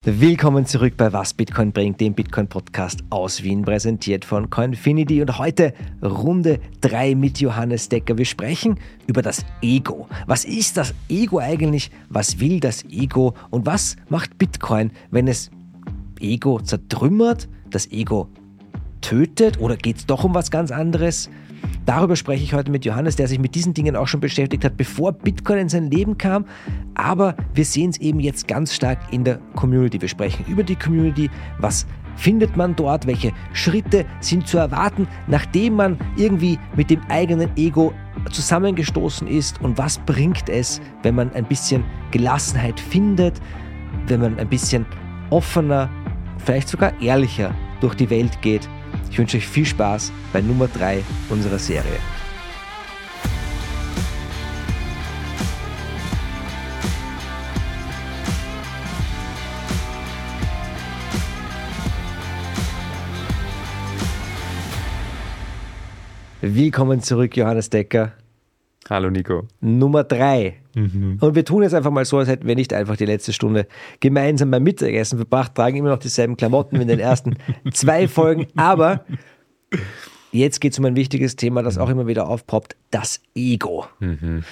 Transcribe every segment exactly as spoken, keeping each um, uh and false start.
Willkommen zurück bei Was Bitcoin bringt, dem Bitcoin-Podcast aus Wien, präsentiert von Coinfinity. Und heute Runde drei mit Johannes Decker. Wir sprechen über das Ego. Was ist das Ego eigentlich? Was will das Ego? Und was macht Bitcoin, wenn es Ego zertrümmert, das Ego tötet? Oder geht es doch um was ganz anderes? Darüber spreche ich heute mit Johannes, der sich mit diesen Dingen auch schon beschäftigt hat, bevor Bitcoin in sein Leben kam. Aber wir sehen es eben jetzt ganz stark in der Community. Wir sprechen über die Community. Was findet man dort? Welche Schritte sind zu erwarten, nachdem man irgendwie mit dem eigenen Ego zusammengestoßen ist? Und was bringt es, wenn man ein bisschen Gelassenheit findet, wenn man ein bisschen offener, vielleicht sogar ehrlicher durch die Welt geht? Ich wünsche euch viel Spaß bei Nummer drei unserer Serie. Willkommen zurück, Johannes Decker. Hallo Nico. Nummer drei. Mhm. Und wir tun jetzt einfach mal so, als hätten wir nicht einfach die letzte Stunde gemeinsam beim Mittagessen verbracht, tragen immer noch dieselben Klamotten wie in den ersten zwei Folgen. Aber jetzt geht es um ein wichtiges Thema, das auch immer wieder aufpoppt, das Ego. Mhm.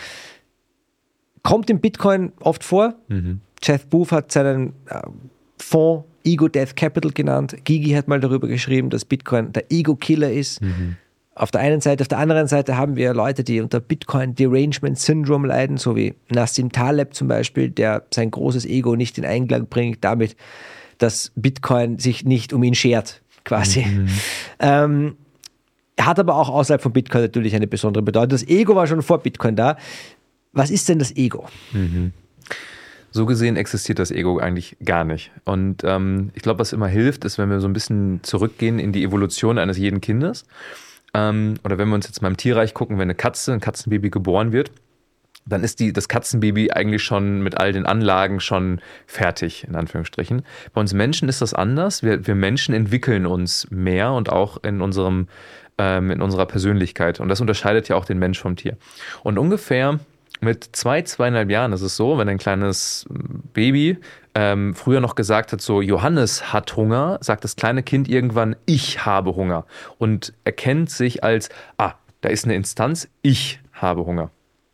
Kommt im Bitcoin oft vor. Mhm. Jeff Booth hat seinen äh, Fonds Ego Death Capital genannt. Gigi hat mal darüber geschrieben, dass Bitcoin der Ego-Killer ist. Mhm. Auf der einen Seite, auf der anderen Seite haben wir Leute, die unter Bitcoin Derangement Syndrome leiden, so wie Nassim Taleb zum Beispiel, der sein großes Ego nicht in Einklang bringt damit, dass Bitcoin sich nicht um ihn schert, quasi. Mhm. Ähm, hat aber auch außerhalb von Bitcoin natürlich eine besondere Bedeutung. Das Ego war schon vor Bitcoin da. Was ist denn das Ego? Mhm. So gesehen existiert das Ego eigentlich gar nicht. Und ähm, ich glaube, was immer hilft, ist, wenn wir so ein bisschen zurückgehen in die Evolution eines jeden Kindes. Ähm, oder wenn wir uns jetzt mal im Tierreich gucken, wenn eine Katze, ein Katzenbaby geboren wird, dann ist die, das Katzenbaby eigentlich schon mit all den Anlagen schon fertig, in Anführungsstrichen. Bei uns Menschen ist das anders. Wir, wir Menschen entwickeln uns mehr und auch in unserem, ähm, in unserer Persönlichkeit. Und das unterscheidet ja auch den Mensch vom Tier. Und ungefähr mit zwei, zweieinhalb Jahren ist es so, wenn ein kleines Baby ähm, früher noch gesagt hat, so Johannes hat Hunger, sagt das kleine Kind irgendwann, ich habe Hunger und erkennt sich als, ah, da ist eine Instanz, ich habe Hunger.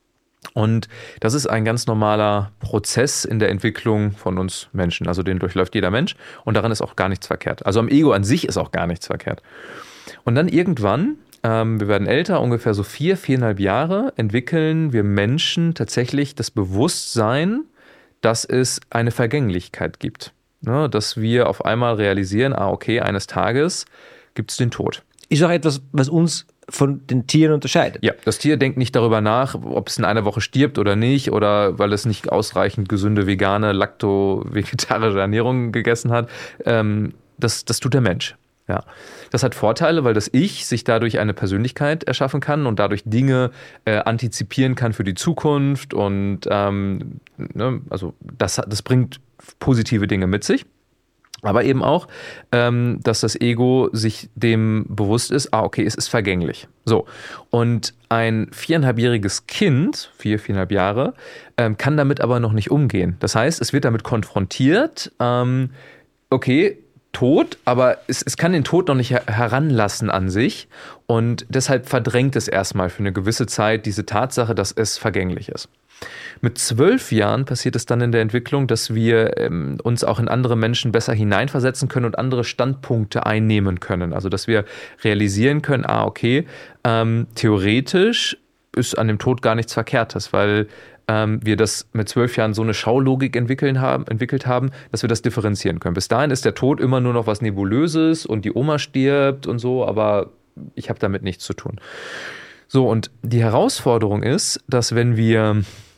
Und das ist ein ganz normaler Prozess in der Entwicklung von uns Menschen. Also den durchläuft jeder Mensch und daran ist auch gar nichts verkehrt. Also am Ego an sich ist auch gar nichts verkehrt. Und dann irgendwann, ähm, wir werden älter, ungefähr so vier, viereinhalb Jahre, entwickeln wir Menschen tatsächlich das Bewusstsein, dass es eine Vergänglichkeit gibt. Ne? Dass wir auf einmal realisieren, ah okay, eines Tages gibt es den Tod. Ist auch etwas, was uns von den Tieren unterscheidet. Ja, das Tier denkt nicht darüber nach, ob es in einer Woche stirbt oder nicht oder weil es nicht ausreichend gesunde, vegane, lakto-vegetarische Ernährung gegessen hat. Ähm, das, das tut der Mensch. Ja. Das hat Vorteile, weil das Ich sich dadurch eine Persönlichkeit erschaffen kann und dadurch Dinge äh, antizipieren kann für die Zukunft und ähm, ne, also das, das bringt positive Dinge mit sich. Aber eben auch, ähm, dass das Ego sich dem bewusst ist, ah, okay, es ist vergänglich. So. Und ein viereinhalbjähriges Kind, vier, viereinhalb Jahre, ähm, kann damit aber noch nicht umgehen. Das heißt, es wird damit konfrontiert, ähm, okay, Tod, aber es, es kann den Tod noch nicht her- heranlassen an sich und deshalb verdrängt es erstmal für eine gewisse Zeit diese Tatsache, dass es vergänglich ist. Mit zwölf Jahren passiert es dann in der Entwicklung, dass wir ähm, uns auch in andere Menschen besser hineinversetzen können und andere Standpunkte einnehmen können. Also dass wir realisieren können, ah okay, ähm, theoretisch ist an dem Tod gar nichts Verkehrtes, weil ähm, wir das mit zwölf Jahren so eine Schaulogik entwickeln haben, entwickelt haben, dass wir das differenzieren können. Bis dahin ist der Tod immer nur noch was Nebulöses und die Oma stirbt und so, aber ich habe damit nichts zu tun. So, und die Herausforderung ist, dass wenn wir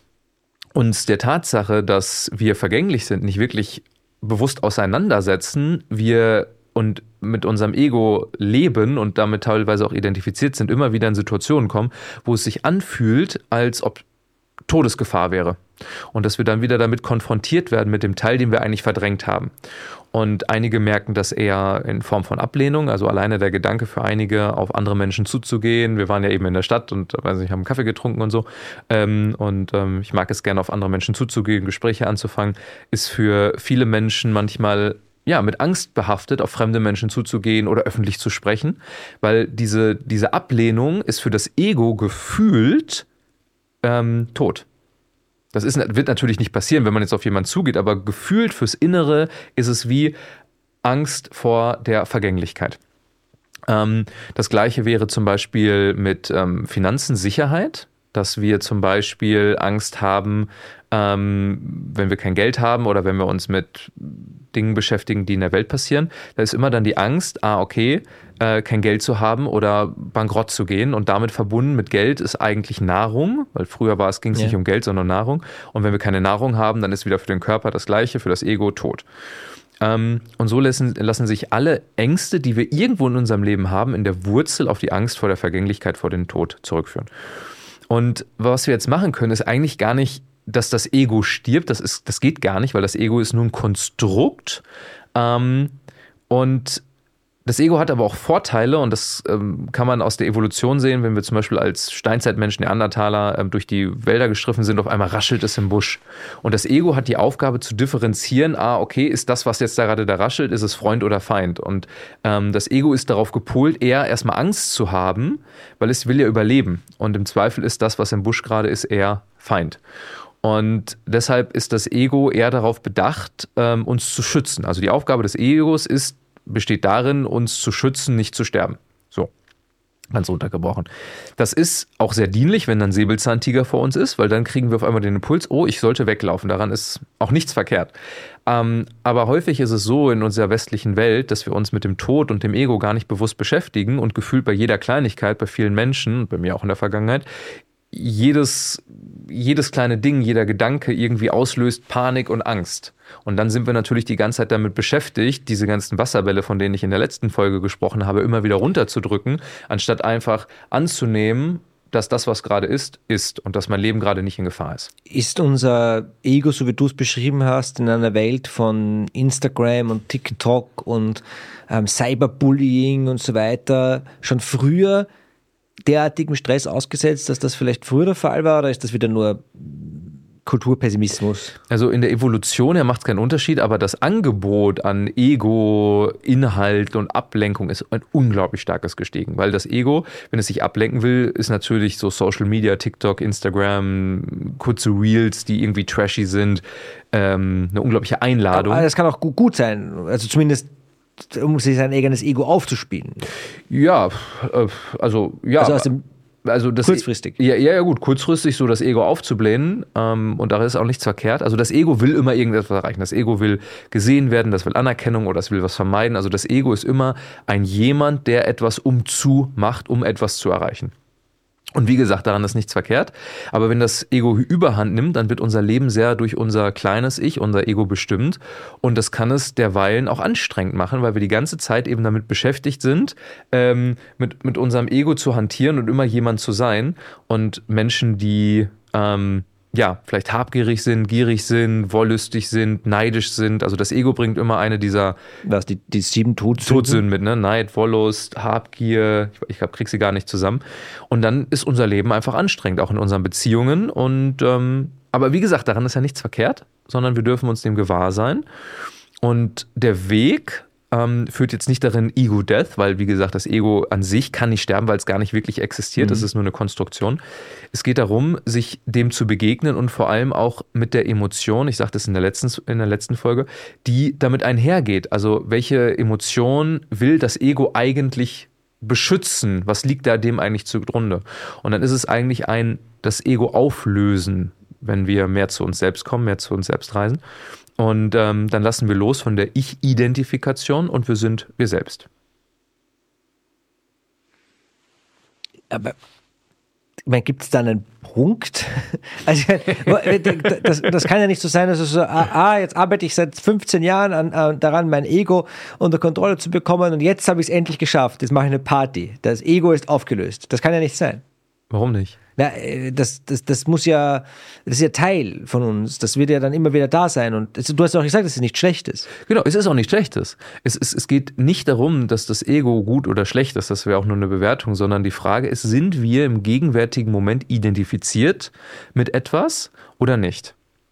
uns der Tatsache, dass wir vergänglich sind, nicht wirklich bewusst auseinandersetzen, wir und mit unserem Ego leben und damit teilweise auch identifiziert sind, immer wieder in Situationen kommen, wo es sich anfühlt, als ob Todesgefahr wäre. Und dass wir dann wieder damit konfrontiert werden mit dem Teil, den wir eigentlich verdrängt haben. Und einige merken das eher in Form von Ablehnung, also alleine der Gedanke für einige, auf andere Menschen zuzugehen. Wir waren ja eben in der Stadt und weiß nicht, haben Kaffee getrunken und so. Und ich mag es gerne, auf andere Menschen zuzugehen, Gespräche anzufangen, ist für viele Menschen manchmal ja, mit Angst behaftet, auf fremde Menschen zuzugehen oder öffentlich zu sprechen, weil diese, diese Ablehnung ist für das Ego gefühlt ähm, tot. Das ist, wird natürlich nicht passieren, wenn man jetzt auf jemanden zugeht, aber gefühlt fürs Innere ist es wie Angst vor der Vergänglichkeit. Ähm, das Gleiche wäre zum Beispiel mit ähm, Finanzensicherheit, dass wir zum Beispiel Angst haben, ähm, wenn wir kein Geld haben oder wenn wir uns mit Dingen beschäftigen, die in der Welt passieren. Da ist immer dann die Angst, ah okay, äh, kein Geld zu haben oder bankrott zu gehen. Und damit verbunden mit Geld ist eigentlich Nahrung, weil früher war es, ging es ja. nicht um Geld, sondern Nahrung. Und wenn wir keine Nahrung haben, dann ist wieder für den Körper das Gleiche, für das Ego tot. Ähm, und so lassen, lassen sich alle Ängste, die wir irgendwo in unserem Leben haben, in der Wurzel auf die Angst vor der Vergänglichkeit, vor dem Tod zurückführen. Und was wir jetzt machen können, ist eigentlich gar nicht, dass das Ego stirbt. Das ist, das geht gar nicht, weil das Ego ist nur ein Konstrukt. Ähm, und das Ego hat aber auch Vorteile und das ähm, kann man aus der Evolution sehen, wenn wir zum Beispiel als Steinzeitmenschen, Neandertaler, ähm, durch die Wälder gestriffen sind, auf einmal raschelt es im Busch. Und das Ego hat die Aufgabe zu differenzieren, ah, okay, ist das, was jetzt da gerade da raschelt, ist es Freund oder Feind? Und ähm, das Ego ist darauf gepolt, eher erstmal Angst zu haben, weil es will ja überleben. Und im Zweifel ist das, was im Busch gerade ist, eher Feind. Und deshalb ist das Ego eher darauf bedacht, ähm, uns zu schützen. Also die Aufgabe des Egos ist, besteht darin, uns zu schützen, nicht zu sterben. So, ganz runtergebrochen. Das ist auch sehr dienlich, wenn dann Säbelzahntiger vor uns ist, weil dann kriegen wir auf einmal den Impuls, oh, ich sollte weglaufen. Daran ist auch nichts verkehrt. Ähm, aber häufig ist es so in unserer westlichen Welt, dass wir uns mit dem Tod und dem Ego gar nicht bewusst beschäftigen und gefühlt bei jeder Kleinigkeit, bei vielen Menschen, bei mir auch in der Vergangenheit, jedes, jedes kleine Ding, jeder Gedanke irgendwie auslöst Panik und Angst. Und dann sind wir natürlich die ganze Zeit damit beschäftigt, diese ganzen Wasserbälle, von denen ich in der letzten Folge gesprochen habe, immer wieder runterzudrücken, anstatt einfach anzunehmen, dass das, was gerade ist, ist und dass mein Leben gerade nicht in Gefahr ist. Ist unser Ego, so wie du es beschrieben hast, in einer Welt von Instagram und TikTok und ähm, Cyberbullying und so weiter schon früher derartigem Stress ausgesetzt, dass das vielleicht früher der Fall war, oder ist das wieder nur Kulturpessimismus? Also in der Evolution her macht es keinen Unterschied, aber das Angebot an Ego, Inhalt und Ablenkung ist ein unglaublich starkes gestiegen, weil das Ego, wenn es sich ablenken will, ist natürlich so Social Media, TikTok, Instagram, kurze Reels, die irgendwie trashy sind, ähm, eine unglaubliche Einladung. Aber das kann auch gut sein, also zumindest um sich sein eigenes Ego aufzuspielen. Ja, also ja. Also aus dem Also das, kurzfristig. Ja, ja, gut, kurzfristig so das Ego aufzublähen, ähm, und da ist auch nichts verkehrt. Also das Ego will immer irgendetwas erreichen. Das Ego will gesehen werden, das will Anerkennung oder das will was vermeiden. Also das Ego ist immer ein jemand, der etwas umzu macht, um etwas zu erreichen. Und wie gesagt, daran ist nichts verkehrt. Aber wenn das Ego Überhand nimmt, dann wird unser Leben sehr durch unser kleines Ich, unser Ego bestimmt. Und das kann es derweilen auch anstrengend machen, weil wir die ganze Zeit eben damit beschäftigt sind, ähm, mit, mit unserem Ego zu hantieren und immer jemand zu sein. Und Menschen, die ähm, ja, vielleicht habgierig sind, gierig sind, wollüstig sind, neidisch sind. Also das Ego bringt immer eine dieser Was, die, die sieben Todsünden? Todsünden mit, ne? Neid, Wollust, Habgier, ich, ich glaube, krieg sie gar nicht zusammen. Und dann ist unser Leben einfach anstrengend, auch in unseren Beziehungen. Und ähm, aber wie gesagt, daran ist ja nichts verkehrt, sondern wir dürfen uns dem gewahr sein. Und der Weg ähm, führt jetzt nicht darin Ego-Death, weil wie gesagt, das Ego an sich kann nicht sterben, weil es gar nicht wirklich existiert. Mhm. Das ist nur eine Konstruktion. Es geht darum, sich dem zu begegnen und vor allem auch mit der Emotion, ich sagte es in der letzten, in der letzten Folge, die damit einhergeht. Also welche Emotion will das Ego eigentlich beschützen? Was liegt da dem eigentlich zugrunde? Und dann ist es eigentlich ein, das Ego auflösen, wenn wir mehr zu uns selbst kommen, mehr zu uns selbst reisen. Und ähm, dann lassen wir los von der Ich-Identifikation und wir sind wir selbst. Aber gibt es da einen Punkt? Also, das, das kann ja nicht so sein, dass es so, ah, jetzt arbeite ich seit fünfzehn Jahren an, an, daran, mein Ego unter Kontrolle zu bekommen und jetzt habe ich es endlich geschafft. Jetzt mache ich eine Party. Das Ego ist aufgelöst. Das kann ja nicht sein. Warum nicht? Na, das, das, das muss ja, das ist ja Teil von uns. Das wird ja dann immer wieder da sein. Und du hast ja auch gesagt, dass es nichts Schlechtes. Genau, es ist auch nichts Schlechtes. Es, es, es geht nicht darum, dass das Ego gut oder schlecht ist. Das wäre auch nur eine Bewertung, sondern die Frage ist, sind wir im gegenwärtigen Moment identifiziert mit etwas oder nicht?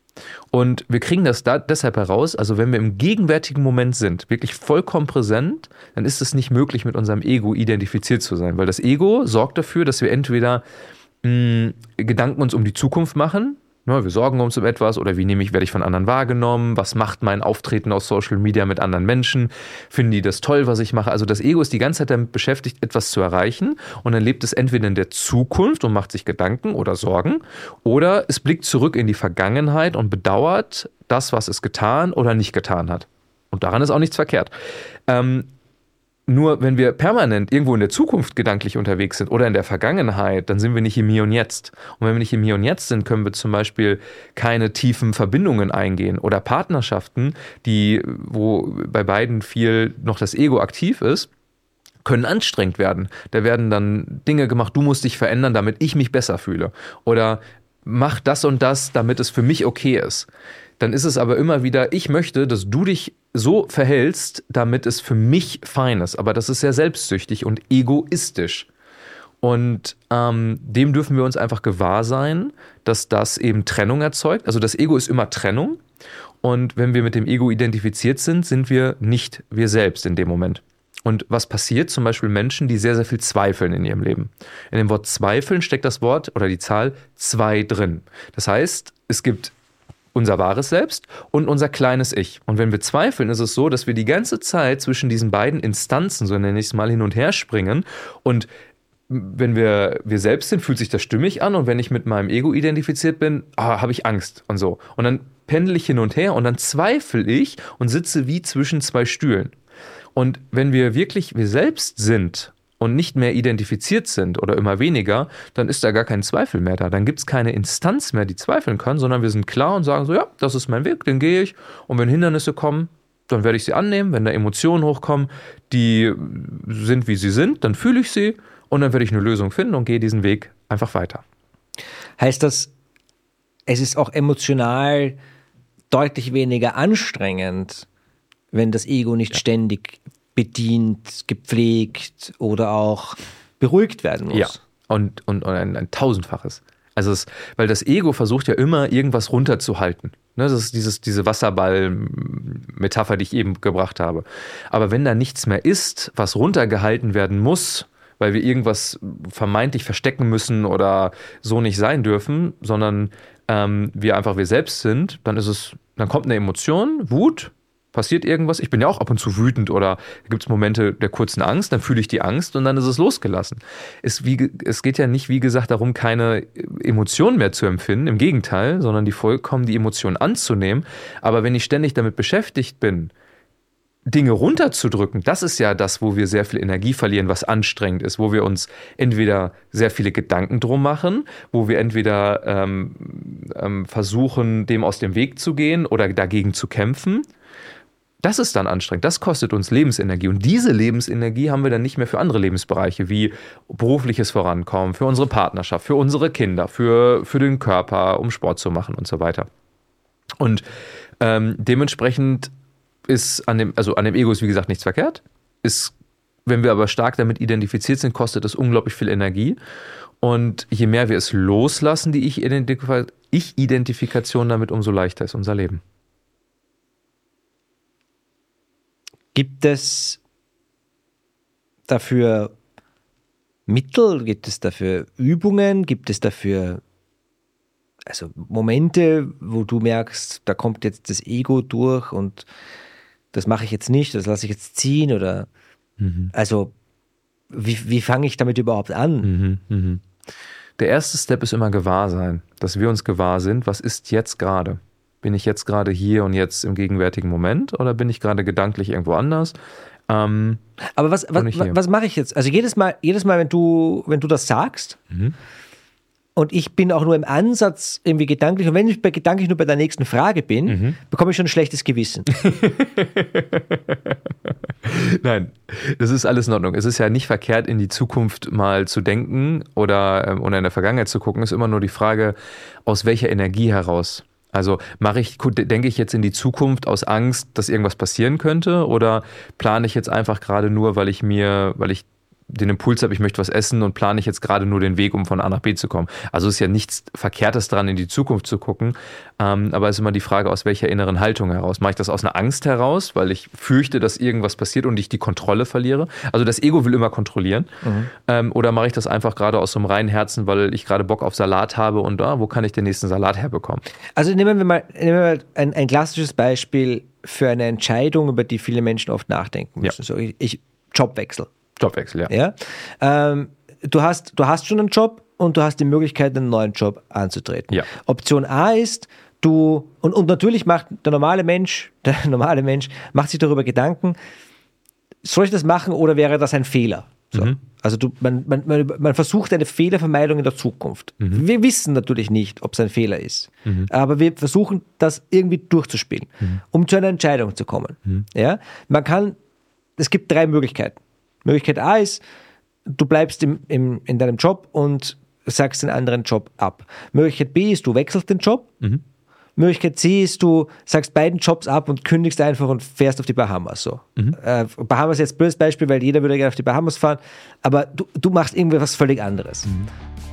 Und wir kriegen das da deshalb heraus, also wenn wir im gegenwärtigen Moment sind, wirklich vollkommen präsent, dann ist es nicht möglich, mit unserem Ego identifiziert zu sein. Weil das Ego sorgt dafür, dass wir entweder mh, Gedanken uns um die Zukunft machen, ne, wir sorgen uns um etwas oder wie nehme ich, werde ich von anderen wahrgenommen, was macht mein Auftreten auf Social Media mit anderen Menschen, finden die das toll, was ich mache. Also das Ego ist die ganze Zeit damit beschäftigt, etwas zu erreichen und dann lebt es entweder in der Zukunft und macht sich Gedanken oder Sorgen oder es blickt zurück in die Vergangenheit und bedauert das, was es getan oder nicht getan hat. Und daran ist auch nichts verkehrt. Ähm, Nur wenn wir permanent irgendwo in der Zukunft gedanklich unterwegs sind oder in der Vergangenheit, dann sind wir nicht im Hier und Jetzt. Und wenn wir nicht im Hier und Jetzt sind, können wir zum Beispiel keine tiefen Verbindungen eingehen oder Partnerschaften, die, wo bei beiden viel noch das Ego aktiv ist, können anstrengend werden. Da werden dann Dinge gemacht, du musst dich verändern, damit ich mich besser fühle. Oder mach das und das, damit es für mich okay ist. Dann ist es aber immer wieder, ich möchte, dass du dich so verhältst, damit es für mich fein ist. Aber das ist sehr selbstsüchtig und egoistisch. Und ähm, dem dürfen wir uns einfach gewahr sein, dass das eben Trennung erzeugt. Also das Ego ist immer Trennung. Und wenn wir mit dem Ego identifiziert sind, sind wir nicht wir selbst in dem Moment. Und was passiert? Zum Beispiel Menschen, die sehr, sehr viel zweifeln in ihrem Leben. In dem Wort zweifeln steckt das Wort oder die Zahl zwei drin. Das heißt, es gibt unser wahres Selbst und unser kleines Ich. Und wenn wir zweifeln, ist es so, dass wir die ganze Zeit zwischen diesen beiden Instanzen, so nenne ich es mal, hin und her springen. Und wenn wir wir selbst sind, fühlt sich das stimmig an. Und wenn ich mit meinem Ego identifiziert bin, ah, habe ich Angst und so. Und dann pendel ich hin und her und dann zweifle ich und sitze wie zwischen zwei Stühlen. Und wenn wir wirklich wir selbst sind und nicht mehr identifiziert sind oder immer weniger, dann ist da gar kein Zweifel mehr da. Dann gibt es keine Instanz mehr, die zweifeln kann, sondern wir sind klar und sagen so, ja, das ist mein Weg, den gehe ich. Und wenn Hindernisse kommen, dann werde ich sie annehmen. Wenn da Emotionen hochkommen, die sind, wie sie sind, dann fühle ich sie und dann werde ich eine Lösung finden und gehe diesen Weg einfach weiter. Heißt das, es ist auch emotional deutlich weniger anstrengend, wenn das Ego nicht ja. ständig bedient, gepflegt oder auch beruhigt werden muss. Ja, und, und, und ein, ein tausendfaches. Also es, weil das Ego versucht ja immer, irgendwas runterzuhalten. Ne, das ist dieses, diese Wasserball-Metapher, die ich eben gebracht habe. Aber wenn da nichts mehr ist, was runtergehalten werden muss, weil wir irgendwas vermeintlich verstecken müssen oder so nicht sein dürfen, sondern ähm, wir einfach wir selbst sind, dann ist es, dann kommt eine Emotion, Wut, passiert irgendwas, ich bin ja auch ab und zu wütend oder gibt es Momente der kurzen Angst, dann fühle ich die Angst und dann ist es losgelassen. Es, wie, es geht ja nicht, wie gesagt, darum, keine Emotionen mehr zu empfinden, im Gegenteil, sondern die vollkommen die Emotionen anzunehmen. Aber wenn ich ständig damit beschäftigt bin, Dinge runterzudrücken, das ist ja das, wo wir sehr viel Energie verlieren, was anstrengend ist, wo wir uns entweder sehr viele Gedanken drum machen, wo wir entweder ähm, ähm, versuchen, dem aus dem Weg zu gehen oder dagegen zu kämpfen. Das ist dann anstrengend, das kostet uns Lebensenergie und diese Lebensenergie haben wir dann nicht mehr für andere Lebensbereiche wie berufliches Vorankommen, für unsere Partnerschaft, für unsere Kinder, für, für den Körper, um Sport zu machen und so weiter. Und ähm, dementsprechend ist an dem, also an dem Ego ist wie gesagt nichts verkehrt, ist, wenn wir aber stark damit identifiziert sind, kostet das unglaublich viel Energie und je mehr wir es loslassen, die Ich-Identif- Ich-Identifikation damit, umso leichter ist unser Leben. Gibt es dafür Mittel? Gibt es dafür Übungen? Gibt es dafür also Momente, wo du merkst, da kommt jetzt das Ego durch und das mache ich jetzt nicht, das lasse ich jetzt ziehen? Oder mhm. also wie, wie fange ich damit überhaupt an? Mhm, mhm. Der erste Step ist immer Gewahrsein, dass wir uns gewahr sind, was ist jetzt gerade? Bin ich jetzt gerade hier und jetzt im gegenwärtigen Moment oder bin ich gerade gedanklich irgendwo anders? Ähm, Aber was, was, was mache ich jetzt? Also jedes Mal, jedes Mal, wenn du, wenn du das sagst mhm. und ich bin auch nur im Ansatz irgendwie gedanklich und wenn ich bei gedanklich nur bei der nächsten Frage bin, mhm. bekomme ich schon ein schlechtes Gewissen. Nein, das ist alles in Ordnung. Es ist ja nicht verkehrt, in die Zukunft mal zu denken oder, ähm, oder in der Vergangenheit zu gucken. Es ist immer nur die Frage, aus welcher Energie heraus. Also mache ich, denke ich jetzt in die Zukunft aus Angst, dass irgendwas passieren könnte, oder plane ich jetzt einfach gerade nur, weil ich mir, weil ich den Impuls habe, ich möchte was essen, und plane ich jetzt gerade nur den Weg, um von A nach B zu kommen. Also ist ja nichts Verkehrtes dran, in die Zukunft zu gucken, ähm, aber es ist immer die Frage, aus welcher inneren Haltung heraus. Mache ich das aus einer Angst heraus, weil ich fürchte, dass irgendwas passiert und ich die Kontrolle verliere? Also das Ego will immer kontrollieren. Mhm. Ähm, oder mache ich das einfach gerade aus so einem reinen Herzen, weil ich gerade Bock auf Salat habe und ah, wo kann ich den nächsten Salat herbekommen? Also nehmen wir mal, nehmen wir mal ein, ein klassisches Beispiel für eine Entscheidung, über die viele Menschen oft nachdenken müssen. Ja. So, ich, ich Jobwechsel. Jobwechsel, ja. ja? Ähm, du, hast, du hast schon einen Job und du hast die Möglichkeit, einen neuen Job anzutreten. Ja. Option A ist, du, und, und natürlich macht der normale Mensch, der normale Mensch macht sich darüber Gedanken, soll ich das machen oder wäre das ein Fehler? So. Mhm. Also du, man, man, man, man versucht eine Fehlervermeidung in der Zukunft. Mhm. Wir wissen natürlich nicht, ob es ein Fehler ist, mhm. aber wir versuchen das irgendwie durchzuspielen, mhm. um zu einer Entscheidung zu kommen. Mhm. Ja? Man kann, es gibt drei Möglichkeiten. Möglichkeit A ist, du bleibst im, im, in deinem Job und sagst den anderen Job ab. Möglichkeit B ist, du wechselst den Job. Mhm. Möglichkeit C ist, du sagst beiden Jobs ab und kündigst einfach und fährst auf die Bahamas. So. Mhm. Äh, Bahamas ist jetzt ein blödes Beispiel, weil jeder würde gerne auf die Bahamas fahren, aber du, du machst irgendwie was völlig anderes. Mhm.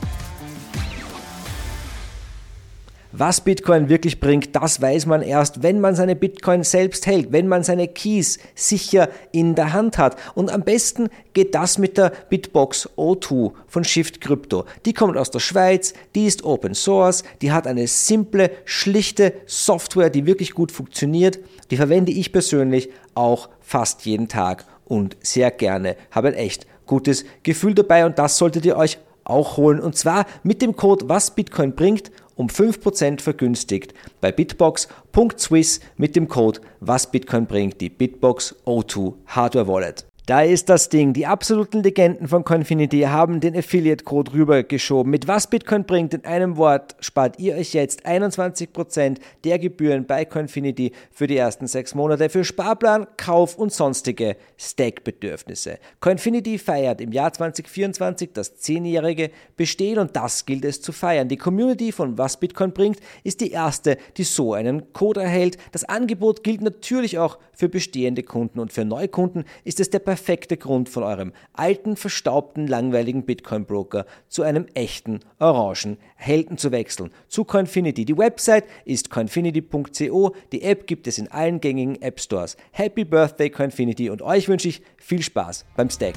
Was Bitcoin wirklich bringt, das weiß man erst, wenn man seine Bitcoin selbst hält, wenn man seine Keys sicher in der Hand hat. Und am besten geht das mit der Bitbox O zwei von Shift Crypto. Die kommt aus der Schweiz, die ist Open Source, die hat eine simple, schlichte Software, die wirklich gut funktioniert. Die verwende ich persönlich auch fast jeden Tag und sehr gerne. Habe ein echt gutes Gefühl dabei, und das solltet ihr euch auch holen. Und zwar mit dem Code Was Bitcoin bringt um fünf Prozent vergünstigt bei bitbox punkt swiss mit dem Code Was Bitcoin bringt, die Bitbox O zwei Hardware Wallet. Da ist das Ding. Die absoluten Legenden von Coinfinity haben den Affiliate-Code rübergeschoben. Mit Was Bitcoin bringt in einem Wort spart ihr euch jetzt einundzwanzig Prozent der Gebühren bei Coinfinity für die ersten sechs Monate für Sparplan, Kauf und sonstige Stack-Bedürfnisse. Coinfinity feiert im Jahr zwanzig vierundzwanzig das zehnjährige Bestehen, und das gilt es zu feiern. Die Community von Was Bitcoin bringt ist die erste, die so einen Code erhält. Das Angebot gilt natürlich auch für bestehende Kunden, und für Neukunden ist es der perfekte Grund, von eurem alten, verstaubten, langweiligen Bitcoin-Broker zu einem echten, orangen Helden zu wechseln. Zu Coinfinity. Die Website ist coinfinity punkt co. Die App gibt es in allen gängigen App Stores. Happy Birthday Coinfinity, und euch wünsche ich viel Spaß beim Stacken.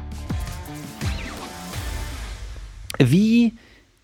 Wie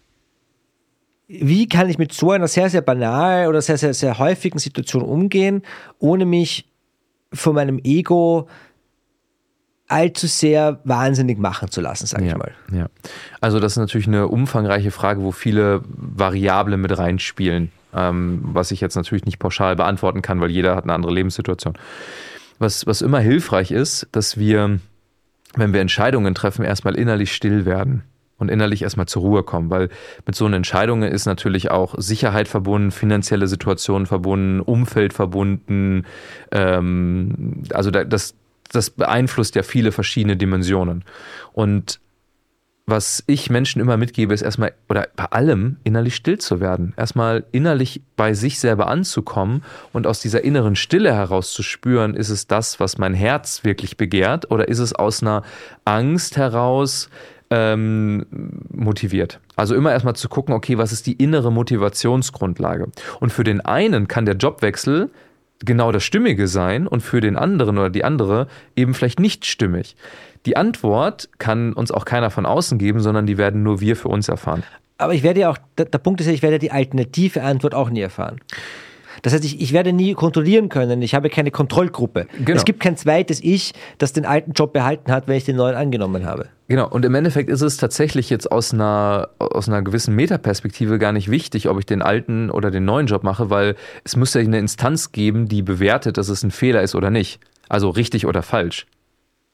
Wie kann ich mit so einer sehr, sehr banalen oder sehr, sehr, sehr häufigen Situation umgehen, ohne mich von meinem Ego allzu sehr wahnsinnig machen zu lassen, sage ja, ich mal. Ja. Also das ist natürlich eine umfangreiche Frage, wo viele Variablen mit reinspielen, ähm, was ich jetzt natürlich nicht pauschal beantworten kann, weil jeder hat eine andere Lebenssituation. Was, was immer hilfreich ist, dass wir, wenn wir Entscheidungen treffen, erstmal innerlich still werden und innerlich erstmal zur Ruhe kommen, weil mit so einer Entscheidung ist natürlich auch Sicherheit verbunden, finanzielle Situationen verbunden, Umfeld verbunden, ähm, also das Das beeinflusst ja viele verschiedene Dimensionen. Und was ich Menschen immer mitgebe, ist erstmal, oder bei allem, innerlich still zu werden. Erstmal innerlich bei sich selber anzukommen und aus dieser inneren Stille heraus zu spüren, ist es das, was mein Herz wirklich begehrt, oder ist es aus einer Angst heraus ähm, motiviert? Also immer erstmal zu gucken, okay, was ist die innere Motivationsgrundlage? Und für den einen kann der Jobwechsel genau das Stimmige sein und für den anderen oder die andere eben vielleicht nicht stimmig. Die Antwort kann uns auch keiner von außen geben, sondern die werden nur wir für uns erfahren. Aber ich werde ja auch, der, der Punkt ist ja, ich werde die alternative Antwort auch nie erfahren. Das heißt, ich, ich werde nie kontrollieren können, ich habe keine Kontrollgruppe. Genau. Es gibt kein zweites Ich, das den alten Job behalten hat, wenn ich den neuen angenommen habe. Genau, und im Endeffekt ist es tatsächlich jetzt aus einer, aus einer gewissen Metaperspektive gar nicht wichtig, ob ich den alten oder den neuen Job mache, weil es muss ja eine Instanz geben, die bewertet, dass es ein Fehler ist oder nicht. Also richtig oder falsch.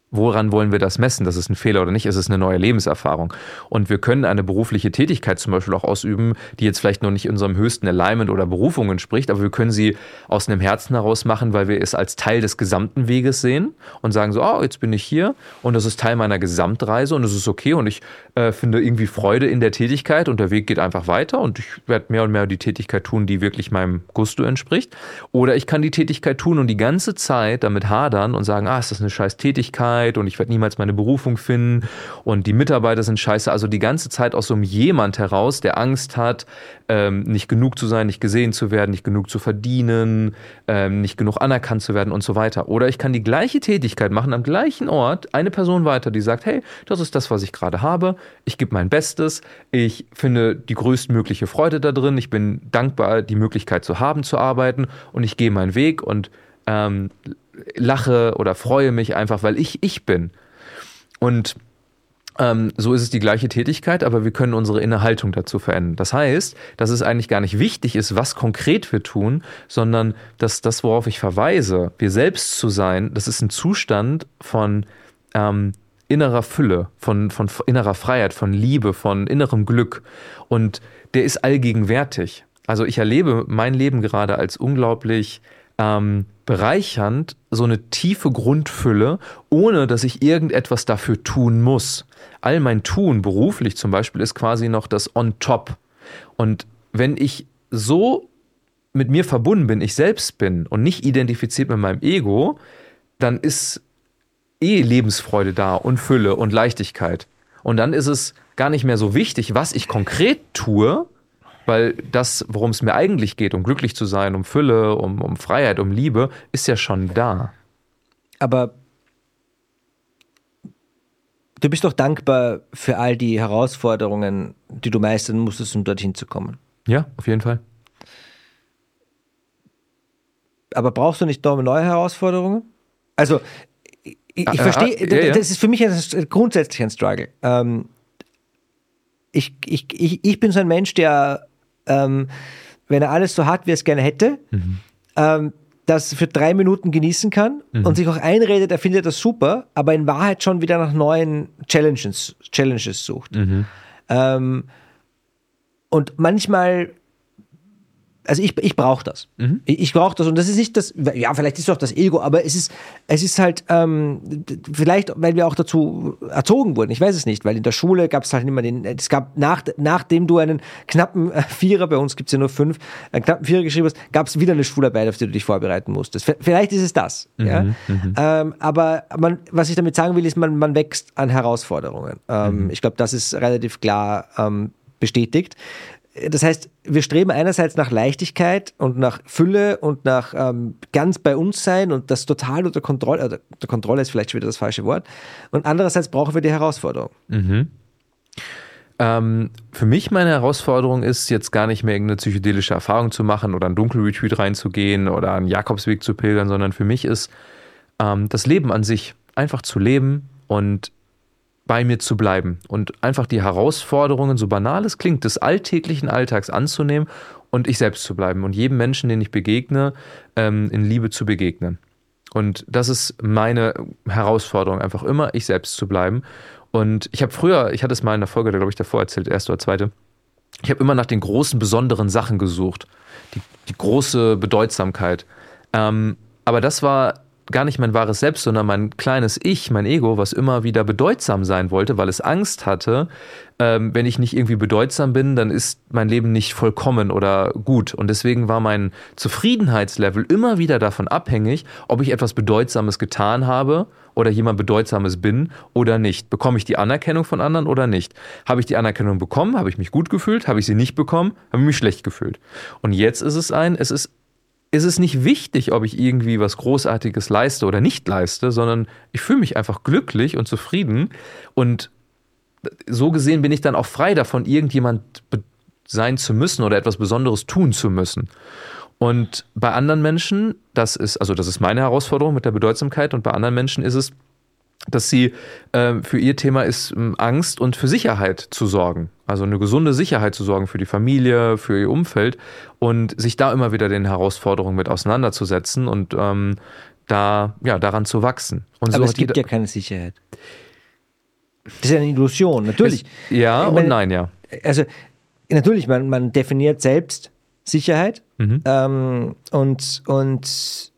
Woran wollen wir das messen? Das ist ein Fehler oder nicht? Ist es eine neue Lebenserfahrung? Und wir können eine berufliche Tätigkeit zum Beispiel auch ausüben, die jetzt vielleicht noch nicht unserem höchsten Alignment oder Berufung entspricht, aber wir können sie aus einem Herzen heraus machen, weil wir es als Teil des gesamten Weges sehen und sagen so, oh, jetzt bin ich hier und das ist Teil meiner Gesamtreise und es ist okay und ich äh, finde irgendwie Freude in der Tätigkeit und der Weg geht einfach weiter und ich werde mehr und mehr die Tätigkeit tun, die wirklich meinem Gusto entspricht. Oder ich kann die Tätigkeit tun und die ganze Zeit damit hadern und sagen, ah, ist das eine scheiß Tätigkeit und ich werde niemals meine Berufung finden und die Mitarbeiter sind scheiße. Also die ganze Zeit aus so einem Jemand heraus, der Angst hat, ähm, nicht genug zu sein, nicht gesehen zu werden, nicht genug zu verdienen, ähm, nicht genug anerkannt zu werden und so weiter. Oder ich kann die gleiche Tätigkeit machen am gleichen Ort, eine Person weiter, die sagt, hey, das ist das, was ich gerade habe, ich gebe mein Bestes, ich finde die größtmögliche Freude da drin, ich bin dankbar, die Möglichkeit zu haben, zu arbeiten und ich gehe meinen Weg und ähm, lache oder freue mich einfach, weil ich ich bin. Und ähm, so ist es die gleiche Tätigkeit, aber wir können unsere innere Haltung dazu verändern. Das heißt, dass es eigentlich gar nicht wichtig ist, was konkret wir tun, sondern dass das, worauf ich verweise, wir selbst zu sein, das ist ein Zustand von ähm, innerer Fülle, von, von innerer Freiheit, von Liebe, von innerem Glück. Und der ist allgegenwärtig. Also ich erlebe mein Leben gerade als unglaublich ähm, bereichernd, so eine tiefe Grundfülle, ohne dass ich irgendetwas dafür tun muss. All mein Tun, beruflich zum Beispiel, ist quasi noch das on top. Und wenn ich so mit mir verbunden bin, ich selbst bin und nicht identifiziert mit meinem Ego, dann ist eh Lebensfreude da und Fülle und Leichtigkeit. Und dann ist es gar nicht mehr so wichtig, was ich konkret tue, weil das, worum es mir eigentlich geht, um glücklich zu sein, um Fülle, um, um Freiheit, um Liebe, ist ja schon da. Aber du bist doch dankbar für all die Herausforderungen, die du meistern musstest, um dorthin zu kommen. Ja, auf jeden Fall. Aber brauchst du nicht noch neue Herausforderungen? Also, ich, ich ah, verstehe, ah, ja, ja. Das ist für mich ein, grundsätzlich ein Struggle. Ähm, ich, ich, ich, ich bin so ein Mensch, der Ähm, wenn er alles so hat, wie er es gerne hätte, mhm. ähm, das für drei Minuten genießen kann mhm. und sich auch einredet, er findet das super, aber in Wahrheit schon wieder nach neuen Challenges, Challenges sucht. Mhm. Ähm, und manchmal, also ich, ich brauche das. Mhm. Ich, ich brauche das und das ist nicht das, ja, vielleicht ist es auch das Ego, aber es ist, es ist halt, ähm, vielleicht, weil wir auch dazu erzogen wurden, ich weiß es nicht, weil in der Schule gab es halt immer den, es gab, nach, nachdem du einen knappen Vierer, bei uns gibt es ja nur fünf, einen knappen Vierer geschrieben hast, gab es wieder eine Schularbeit, auf die du dich vorbereiten musstest. Vielleicht ist es das, mhm. ja. Mhm. Ähm, aber man, was ich damit sagen will, ist, man, man wächst an Herausforderungen. Ähm, mhm. Ich glaube, das ist relativ klar ähm, bestätigt. Das heißt, wir streben einerseits nach Leichtigkeit und nach Fülle und nach ähm, ganz bei uns sein und das total unter Kontrolle, äh, unter Kontrolle ist vielleicht schon wieder das falsche Wort. Und andererseits brauchen wir die Herausforderung. Mhm. Ähm, für mich meine Herausforderung ist, jetzt gar nicht mehr irgendeine psychedelische Erfahrung zu machen oder einen Dunkelretreat reinzugehen oder einen Jakobsweg zu pilgern, sondern für mich ist ähm, das Leben an sich, einfach zu leben und bei mir zu bleiben und einfach die Herausforderungen, so banal es klingt, des alltäglichen Alltags anzunehmen und ich selbst zu bleiben und jedem Menschen, den ich begegne, ähm, in Liebe zu begegnen. Und das ist meine Herausforderung, einfach immer ich selbst zu bleiben. Und ich habe früher, ich hatte es mal in der Folge, da glaube ich davor erzählt, erste oder zweite, ich habe immer nach den großen, besonderen Sachen gesucht, die, die große Bedeutsamkeit. Ähm, aber das war gar nicht mein wahres Selbst, sondern mein kleines Ich, mein Ego, was immer wieder bedeutsam sein wollte, weil es Angst hatte, ähm, wenn ich nicht irgendwie bedeutsam bin, dann ist mein Leben nicht vollkommen oder gut. Und deswegen war mein Zufriedenheitslevel immer wieder davon abhängig, ob ich etwas Bedeutsames getan habe oder jemand Bedeutsames bin oder nicht. Bekomme ich die Anerkennung von anderen oder nicht? Habe ich die Anerkennung bekommen? Habe ich mich gut gefühlt? Habe ich sie nicht bekommen? Habe ich mich schlecht gefühlt? Und jetzt ist es ein, es ist ist es nicht wichtig, ob ich irgendwie was Großartiges leiste oder nicht leiste, sondern ich fühle mich einfach glücklich und zufrieden und so gesehen bin ich dann auch frei davon, irgendjemand sein zu müssen oder etwas Besonderes tun zu müssen. Und bei anderen Menschen, das ist, also das ist meine Herausforderung mit der Bedeutsamkeit und bei anderen Menschen ist es, dass sie äh, für ihr Thema ist, Angst und für Sicherheit zu sorgen. Also eine gesunde Sicherheit zu sorgen für die Familie, für ihr Umfeld und sich da immer wieder den Herausforderungen mit auseinanderzusetzen und ähm, da, ja, daran zu wachsen. Und aber so es gibt jeder, ja keine Sicherheit. Das ist ja eine Illusion, natürlich. Es, ja meine, und nein, ja. Also natürlich, man, man definiert selbst Sicherheit mhm. ähm, und, und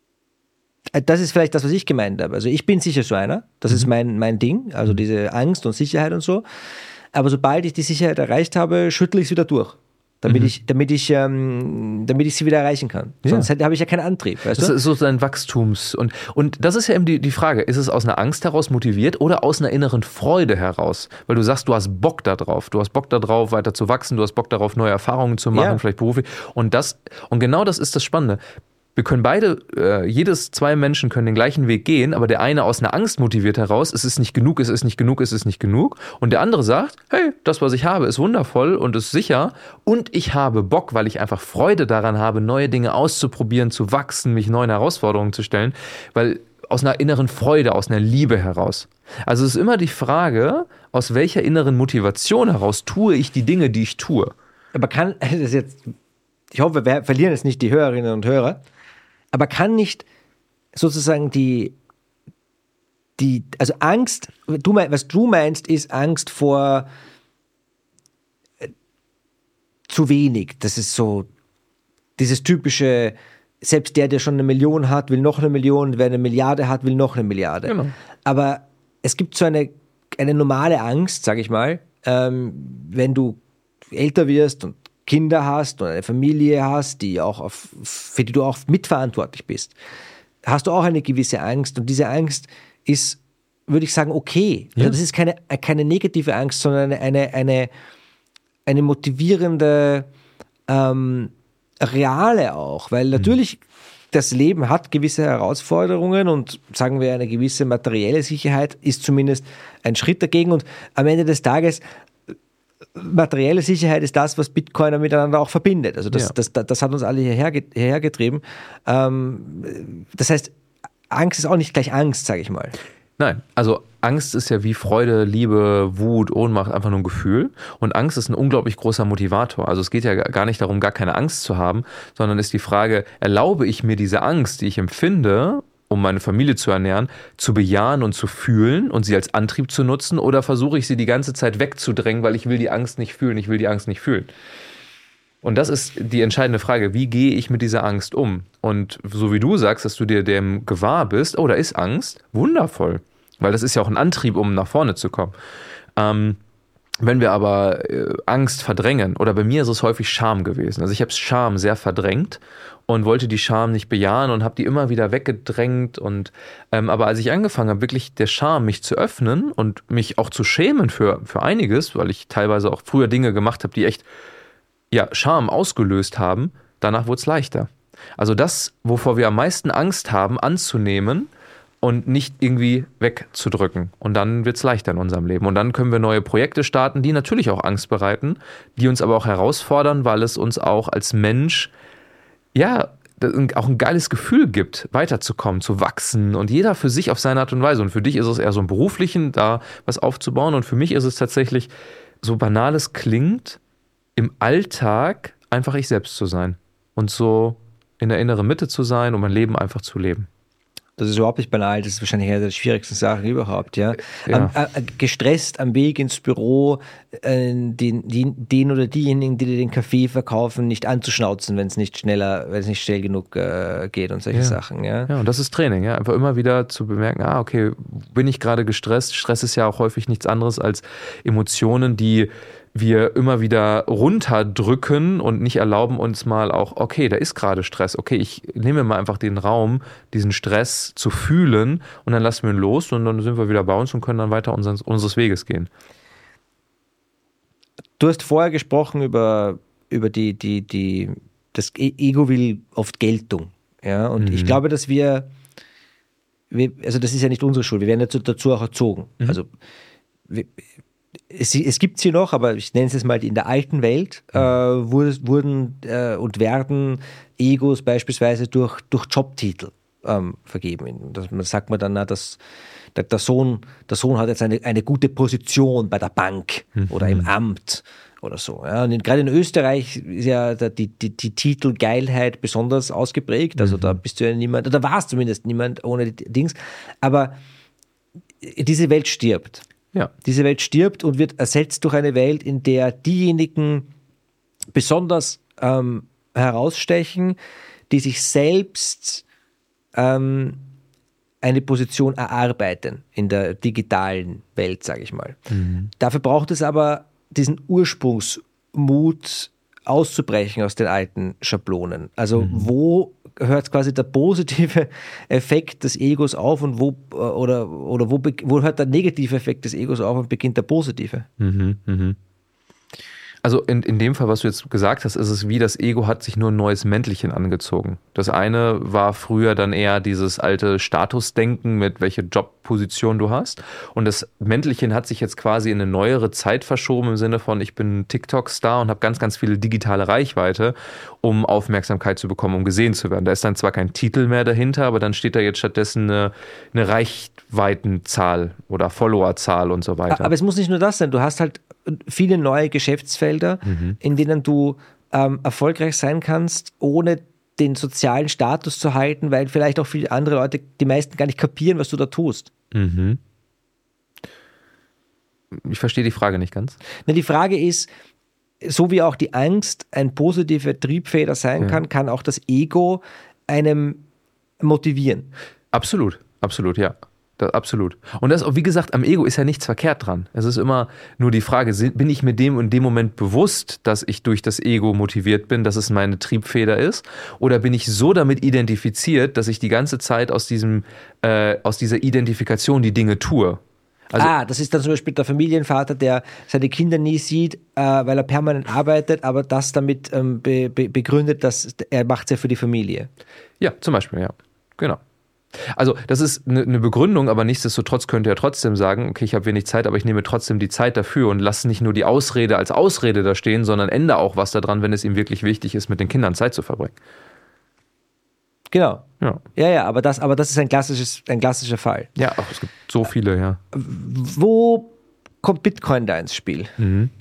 das ist vielleicht das, was ich gemeint habe. Also ich bin sicher so einer, das mhm. ist mein, mein Ding, also diese Angst und Sicherheit und so. Aber sobald ich die Sicherheit erreicht habe, schüttle ich es wieder durch. Damit, mhm. ich, damit, ich, ähm, damit ich sie wieder erreichen kann. Ja. Sonst habe ich ja keinen Antrieb. Weißt das du? ist so ein Wachstums- und, und das ist ja eben die, die Frage, ist es aus einer Angst heraus motiviert oder aus einer inneren Freude heraus? Weil du sagst, du hast Bock da drauf. Du hast Bock darauf, weiter zu wachsen. Du hast Bock darauf, neue Erfahrungen zu machen, ja. vielleicht beruflich. Und, das, und genau das ist das Spannende. Wir können beide, äh, jedes, zwei Menschen können den gleichen Weg gehen, aber der eine aus einer Angst motiviert heraus, es ist nicht genug, es ist nicht genug, es ist nicht genug. Und der andere sagt, hey, das, was ich habe, ist wundervoll und ist sicher und ich habe Bock, weil ich einfach Freude daran habe, neue Dinge auszuprobieren, zu wachsen, mich neuen Herausforderungen zu stellen, weil aus einer inneren Freude, aus einer Liebe heraus. Also es ist immer die Frage, aus welcher inneren Motivation heraus tue ich die Dinge, die ich tue. Aber kann, das ist jetzt, ich hoffe, wir verlieren jetzt nicht die Hörerinnen und Hörer, aber kann nicht sozusagen die, die also Angst, du mein, was du meinst, ist Angst vor äh, zu wenig. Das ist so dieses typische, selbst der, der schon eine Million hat, will noch eine Million, wer eine Milliarde hat, will noch eine Milliarde. Genau. Aber es gibt so eine, eine normale Angst, sage ich mal, ähm, wenn du älter wirst und Kinder hast oder eine Familie hast, die auch auf, für die du auch mitverantwortlich bist, hast du auch eine gewisse Angst. Und diese Angst ist, würde ich sagen, okay. Ja. Also das ist keine, keine negative Angst, sondern eine, eine, eine motivierende, ähm, reale auch. Weil natürlich, mhm. das Leben hat gewisse Herausforderungen und sagen wir, eine gewisse materielle Sicherheit ist zumindest ein Schritt dagegen. Und am Ende des Tages materielle Sicherheit ist das, was Bitcoiner miteinander auch verbindet. Also das, ja. das, das, das hat uns alle hierher, hierher getrieben. Ähm, das heißt, Angst ist auch nicht gleich Angst, sage ich mal. Nein, also Angst ist ja wie Freude, Liebe, Wut, Ohnmacht einfach nur ein Gefühl. Und Angst ist ein unglaublich großer Motivator. Also es geht ja gar nicht darum, gar keine Angst zu haben, sondern ist die Frage, erlaube ich mir diese Angst, die ich empfinde, um meine Familie zu ernähren, zu bejahen und zu fühlen und sie als Antrieb zu nutzen, oder versuche ich sie die ganze Zeit wegzudrängen, weil ich will die Angst nicht fühlen, ich will die Angst nicht fühlen. Und das ist die entscheidende Frage, wie gehe ich mit dieser Angst um? Und so wie du sagst, dass du dir dem gewahr bist, oh, da ist Angst, wundervoll, weil das ist ja auch ein Antrieb, um nach vorne zu kommen. Ähm, wenn wir aber äh, Angst verdrängen, oder bei mir ist es häufig Scham gewesen, also ich habe Scham sehr verdrängt und wollte die Scham nicht bejahen und habe die immer wieder weggedrängt. Und ähm, aber als ich angefangen habe, wirklich der Scham mich zu öffnen und mich auch zu schämen für, für einiges, weil ich teilweise auch früher Dinge gemacht habe, die echt ja, Scham ausgelöst haben, danach wurde es leichter. Also das, wovor wir am meisten Angst haben, anzunehmen und nicht irgendwie wegzudrücken. Und dann wird es leichter in unserem Leben. Und dann können wir neue Projekte starten, die natürlich auch Angst bereiten, die uns aber auch herausfordern, weil es uns auch als Mensch ja, auch ein geiles Gefühl gibt, weiterzukommen, zu wachsen und jeder für sich auf seine Art und Weise. Und für dich ist es eher so im Beruflichen, da was aufzubauen, und für mich ist es tatsächlich, so banal es klingt, im Alltag einfach ich selbst zu sein und so in der inneren Mitte zu sein und mein Leben einfach zu leben. Das ist überhaupt nicht banal, das ist wahrscheinlich eine der schwierigsten Sachen überhaupt, ja. ja. Am, äh, gestresst am Weg ins Büro, äh, den, den, den oder diejenigen, die dir den Kaffee verkaufen, nicht anzuschnauzen, wenn es nicht schneller, wenn es nicht schnell genug äh, geht und solche ja. Sachen, ja. Ja, und das ist Training, ja. Einfach immer wieder zu bemerken, ah, okay, bin ich gerade gestresst? Stress ist ja auch häufig nichts anderes als Emotionen, die wir immer wieder runterdrücken und nicht erlauben uns mal auch, okay, da ist gerade Stress, okay, ich nehme mal einfach den Raum, diesen Stress zu fühlen, und dann lassen wir ihn los und dann sind wir wieder bei uns und können dann weiter unseres, unseres Weges gehen. Du hast vorher gesprochen über, über die, die, die, das Ego will oft Geltung, ja, und mhm. ich glaube, dass wir, wir, also das ist ja nicht unsere Schuld, wir werden dazu, dazu auch erzogen, mhm. also wir, Es, es gibt sie noch, aber ich nenne es jetzt mal, in der alten Welt äh, wurden äh, und werden Egos beispielsweise durch, durch Jobtitel ähm, vergeben. Das, das sagt man dann, na, dass der, der, Sohn, der Sohn hat jetzt eine, eine gute Position bei der Bank mhm. oder im Amt oder so. Ja. Und in, gerade in Österreich ist ja der, die, die, die Titelgeilheit besonders ausgeprägt. Also mhm. da bist du ja niemand, oder war es zumindest niemand ohne die Dings. Aber diese Welt stirbt. Ja. Diese Welt stirbt und wird ersetzt durch eine Welt, in der diejenigen besonders ähm, herausstechen, die sich selbst ähm, eine Position erarbeiten in der digitalen Welt, sage ich mal. Mhm. Dafür braucht es aber diesen Ursprungsmut auszubrechen aus den alten Schablonen. Also mhm. wo hört quasi der positive Effekt des Egos auf und wo oder, oder wo, wo hört der negative Effekt des Egos auf und beginnt der positive? Mhm. Mhm. Also in, in dem Fall, was du jetzt gesagt hast, ist es wie, das Ego hat sich nur ein neues Mäntelchen angezogen. Das eine war früher dann eher dieses alte Statusdenken mit welche Jobposition du hast. Und das Mäntelchen hat sich jetzt quasi in eine neuere Zeit verschoben im Sinne von, ich bin TikTok-Star und habe ganz, ganz viele digitale Reichweite, um Aufmerksamkeit zu bekommen, um gesehen zu werden. Da ist dann zwar kein Titel mehr dahinter, aber dann steht da jetzt stattdessen eine, eine Reichweitenzahl oder Followerzahl und so weiter. Aber es muss nicht nur das sein. Du hast halt viele neue Geschäftsfelder, mhm. in denen du ähm, erfolgreich sein kannst, ohne den sozialen Status zu halten, weil vielleicht auch viele andere Leute, die meisten gar nicht kapieren, was du da tust. Mhm. Ich verstehe die Frage nicht ganz. Na, die Frage ist, so wie auch die Angst ein positive Triebfeder sein ja. kann, kann auch das Ego einem motivieren. Absolut, absolut, ja. Das, absolut. Und das, wie gesagt, am Ego ist ja nichts verkehrt dran. Es ist immer nur die Frage, bin ich mir dem in dem Moment bewusst, dass ich durch das Ego motiviert bin, dass es meine Triebfeder ist? Oder bin ich so damit identifiziert, dass ich die ganze Zeit aus, diesem, äh, aus dieser Identifikation die Dinge tue? Also, ah, das ist dann zum Beispiel der Familienvater, der seine Kinder nie sieht, äh, weil er permanent arbeitet, aber das damit ähm, be, be, begründet, dass er macht es ja für die Familie. Ja, zum Beispiel, ja. Genau. Also das ist eine Begründung, aber nichtsdestotrotz könnte er trotzdem sagen, okay, ich habe wenig Zeit, aber ich nehme trotzdem die Zeit dafür und lasse nicht nur die Ausrede als Ausrede da stehen, sondern ändere auch was daran, wenn es ihm wirklich wichtig ist, mit den Kindern Zeit zu verbringen. Genau. Ja, ja, ja aber, das, aber das ist ein, klassisches, ein klassischer Fall. Ja, ach, es gibt so viele, ja. Wo kommt Bitcoin da ins Spiel? Mhm.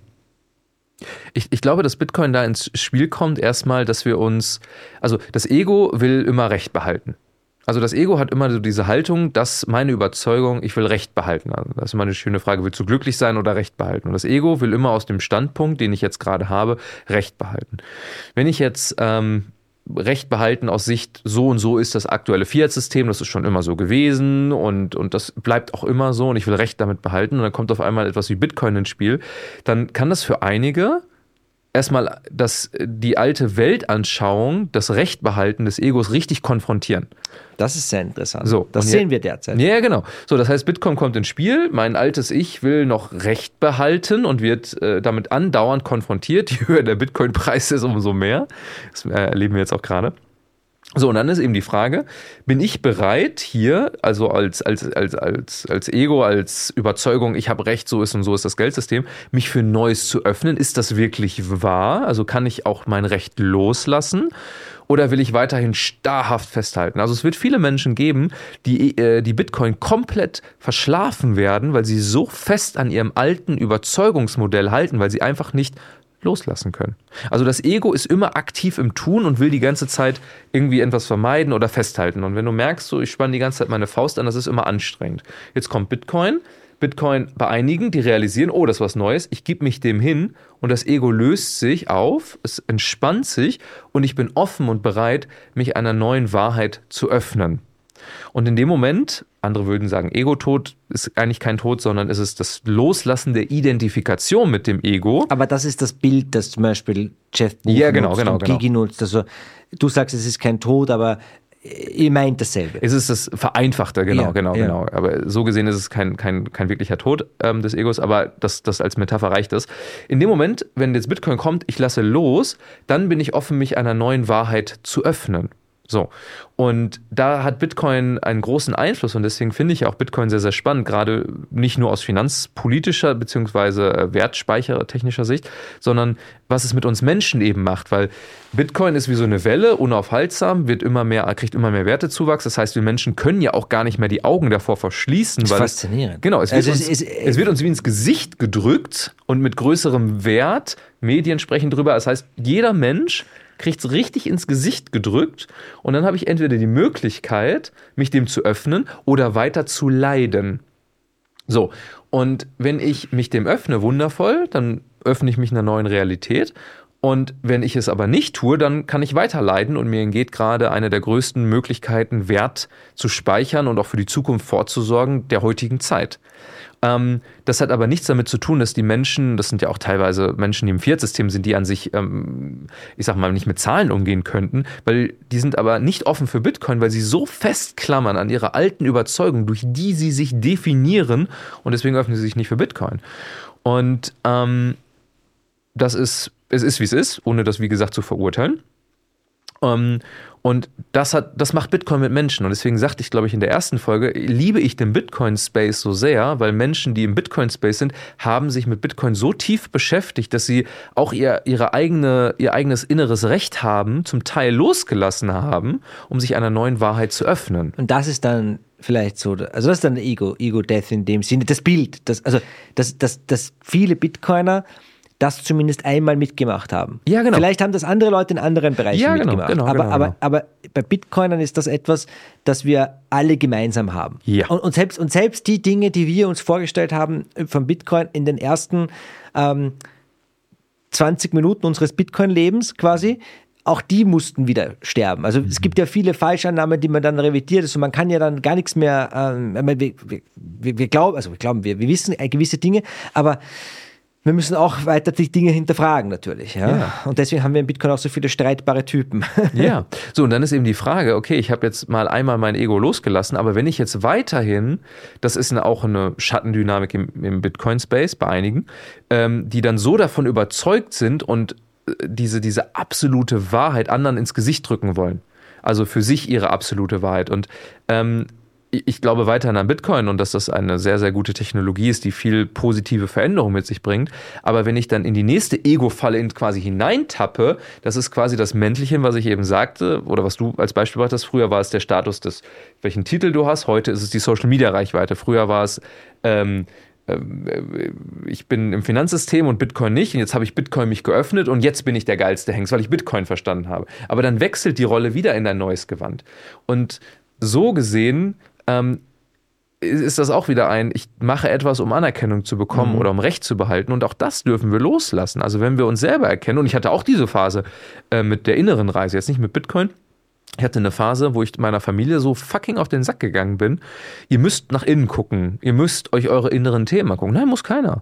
Ich, ich glaube, dass Bitcoin da ins Spiel kommt erstmal, dass wir uns, also das Ego will immer Recht behalten. Also das Ego hat immer so diese Haltung, dass meine Überzeugung, ich will Recht behalten. Also das ist immer eine schöne Frage, willst du glücklich sein oder Recht behalten? Und das Ego will immer aus dem Standpunkt, den ich jetzt gerade habe, Recht behalten. Wenn ich jetzt ähm, Recht behalten aus Sicht, so und so ist das aktuelle Fiat-System, das ist schon immer so gewesen und, und das bleibt auch immer so und ich will Recht damit behalten und dann kommt auf einmal etwas wie Bitcoin ins Spiel, dann kann das für einige erstmal das, die alte Weltanschauung, das Rechtbehalten des Egos richtig konfrontieren. Das ist sehr interessant. So, das sehen wir derzeit. Ja, genau. So, das heißt, Bitcoin kommt ins Spiel, mein altes Ich will noch Recht behalten und wird äh, damit andauernd konfrontiert. Je höher der Bitcoin-Preis ist, umso mehr. Das äh, erleben wir jetzt auch gerade. So, und dann ist eben die Frage, bin ich bereit hier, also als, als, als, als, als Ego, als Überzeugung, ich habe Recht, so ist und so ist das Geldsystem, mich für Neues zu öffnen? Ist das wirklich wahr? Also kann ich auch mein Recht loslassen? Oder will ich weiterhin starrhaft festhalten? Also es wird viele Menschen geben, die, äh, die Bitcoin komplett verschlafen werden, weil sie so fest an ihrem alten Überzeugungsmodell halten, weil sie einfach nicht loslassen können. Also das Ego ist immer aktiv im Tun und will die ganze Zeit irgendwie etwas vermeiden oder festhalten. Und wenn du merkst, so ich spanne die ganze Zeit meine Faust an, das ist immer anstrengend. Jetzt kommt Bitcoin. Bitcoin bei einigen, die realisieren, oh, das ist was Neues, ich gebe mich dem hin und das Ego löst sich auf, es entspannt sich und ich bin offen und bereit, mich einer neuen Wahrheit zu öffnen. Und in dem Moment, andere würden sagen, Ego-Tod ist eigentlich kein Tod, sondern es ist das Loslassen der Identifikation mit dem Ego. Aber das ist das Bild, das zum Beispiel Jeff Buch ja, genau, nutzt genau, und genau. Gigi nutzt. Also du sagst, es ist kein Tod, aber ihr meint dasselbe. Es ist das Vereinfachte, genau, ja, genau, ja. genau. Aber so gesehen ist es kein, kein, kein wirklicher Tod ähm, des Egos, aber das, das als Metapher reicht es. In dem Moment, wenn jetzt Bitcoin kommt, ich lasse los, dann bin ich offen, mich einer neuen Wahrheit zu öffnen. So, und da hat Bitcoin einen großen Einfluss und deswegen finde ich auch Bitcoin sehr, sehr spannend, gerade nicht nur aus finanzpolitischer bzw. wertspeichertechnischer Sicht, sondern was es mit uns Menschen eben macht, weil Bitcoin ist wie so eine Welle, unaufhaltsam, wird immer mehr, kriegt immer mehr Wertezuwachs, das heißt, wir Menschen können ja auch gar nicht mehr die Augen davor verschließen. Das ist weil faszinierend. Es, genau, es wird, also uns, es, es, es wird uns wie ins Gesicht gedrückt und mit größerem Wert, Medien sprechen drüber, das heißt, jeder Mensch kriegt es richtig ins Gesicht gedrückt und dann habe ich entweder die Möglichkeit, mich dem zu öffnen oder weiter zu leiden. So, und wenn ich mich dem öffne, wundervoll, dann öffne ich mich einer neuen Realität. Und wenn ich es aber nicht tue, dann kann ich weiter leiden und mir entgeht gerade eine der größten Möglichkeiten, Wert zu speichern und auch für die Zukunft vorzusorgen der heutigen Zeit. Ähm, das hat aber nichts damit zu tun, dass die Menschen, das sind ja auch teilweise Menschen, die im Fiat-System sind, die an sich, ähm, ich sag mal, nicht mit Zahlen umgehen könnten, weil die sind aber nicht offen für Bitcoin, weil sie so festklammern an ihrer alten Überzeugung, durch die sie sich definieren und deswegen öffnen sie sich nicht für Bitcoin. Und ähm, das ist, es ist, wie es ist, ohne das, wie gesagt, zu verurteilen. Um, und das hat, das macht Bitcoin mit Menschen. Und deswegen sagte ich, glaube ich, in der ersten Folge, liebe ich den Bitcoin-Space so sehr, weil Menschen, die im Bitcoin-Space sind, haben sich mit Bitcoin so tief beschäftigt, dass sie auch ihr, ihre eigene, ihr eigenes inneres Recht haben, zum Teil losgelassen haben, um sich einer neuen Wahrheit zu öffnen. Und das ist dann vielleicht so, also das ist dann Ego, Ego-Death in dem Sinne, das Bild, das, also dass das, das viele Bitcoiner das zumindest einmal mitgemacht haben. Ja, genau. Vielleicht haben das andere Leute in anderen Bereichen ja, genau, mitgemacht. Genau, aber, genau, aber, genau. aber bei Bitcoinern ist das etwas, das wir alle gemeinsam haben. Ja. Und, und, selbst, und selbst die Dinge, die wir uns vorgestellt haben von Bitcoin in den ersten ähm, zwanzig Minuten unseres Bitcoin-Lebens quasi, auch die mussten wieder sterben. Also mhm. es gibt ja viele Falschannahmen, die man dann revidiert. Also man kann ja dann gar nichts mehr, ähm, wir, wir, wir, wir glauben, also wir glauben, wir, wir wissen gewisse Dinge, aber wir müssen auch weiter die Dinge hinterfragen natürlich. Ja? Ja. Und deswegen haben wir in Bitcoin auch so viele streitbare Typen. Ja, so und dann ist eben die Frage, okay, ich habe jetzt mal einmal mein Ego losgelassen, aber wenn ich jetzt weiterhin, das ist eine, auch eine Schattendynamik im, im Bitcoin-Space bei einigen, ähm, die dann so davon überzeugt sind und diese, diese absolute Wahrheit anderen ins Gesicht drücken wollen. Also für sich ihre absolute Wahrheit. Und ähm, ich glaube weiterhin an Bitcoin und dass das eine sehr, sehr gute Technologie ist, die viel positive Veränderung mit sich bringt. Aber wenn ich dann in die nächste Ego-Falle quasi hineintappe, das ist quasi das Männliche, was ich eben sagte, oder was du als Beispiel hattest, früher war es der Status des, welchen Titel du hast, heute ist es die Social-Media-Reichweite. Früher war es, ähm, ich bin im Finanzsystem und Bitcoin nicht und jetzt habe ich Bitcoin mich geöffnet und jetzt bin ich der geilste Hengst, weil ich Bitcoin verstanden habe. Aber dann wechselt die Rolle wieder in ein neues Gewand. Und so gesehen ähm, ist das auch wieder ein, ich mache etwas, um Anerkennung zu bekommen mhm. oder um Recht zu behalten und auch das dürfen wir loslassen. Also wenn wir uns selber erkennen, und ich hatte auch diese Phase äh, mit der inneren Reise, jetzt nicht mit Bitcoin, ich hatte eine Phase, wo ich meiner Familie so fucking auf den Sack gegangen bin. Ihr müsst nach innen gucken. Ihr müsst euch eure inneren Themen gucken. Nein, muss keiner.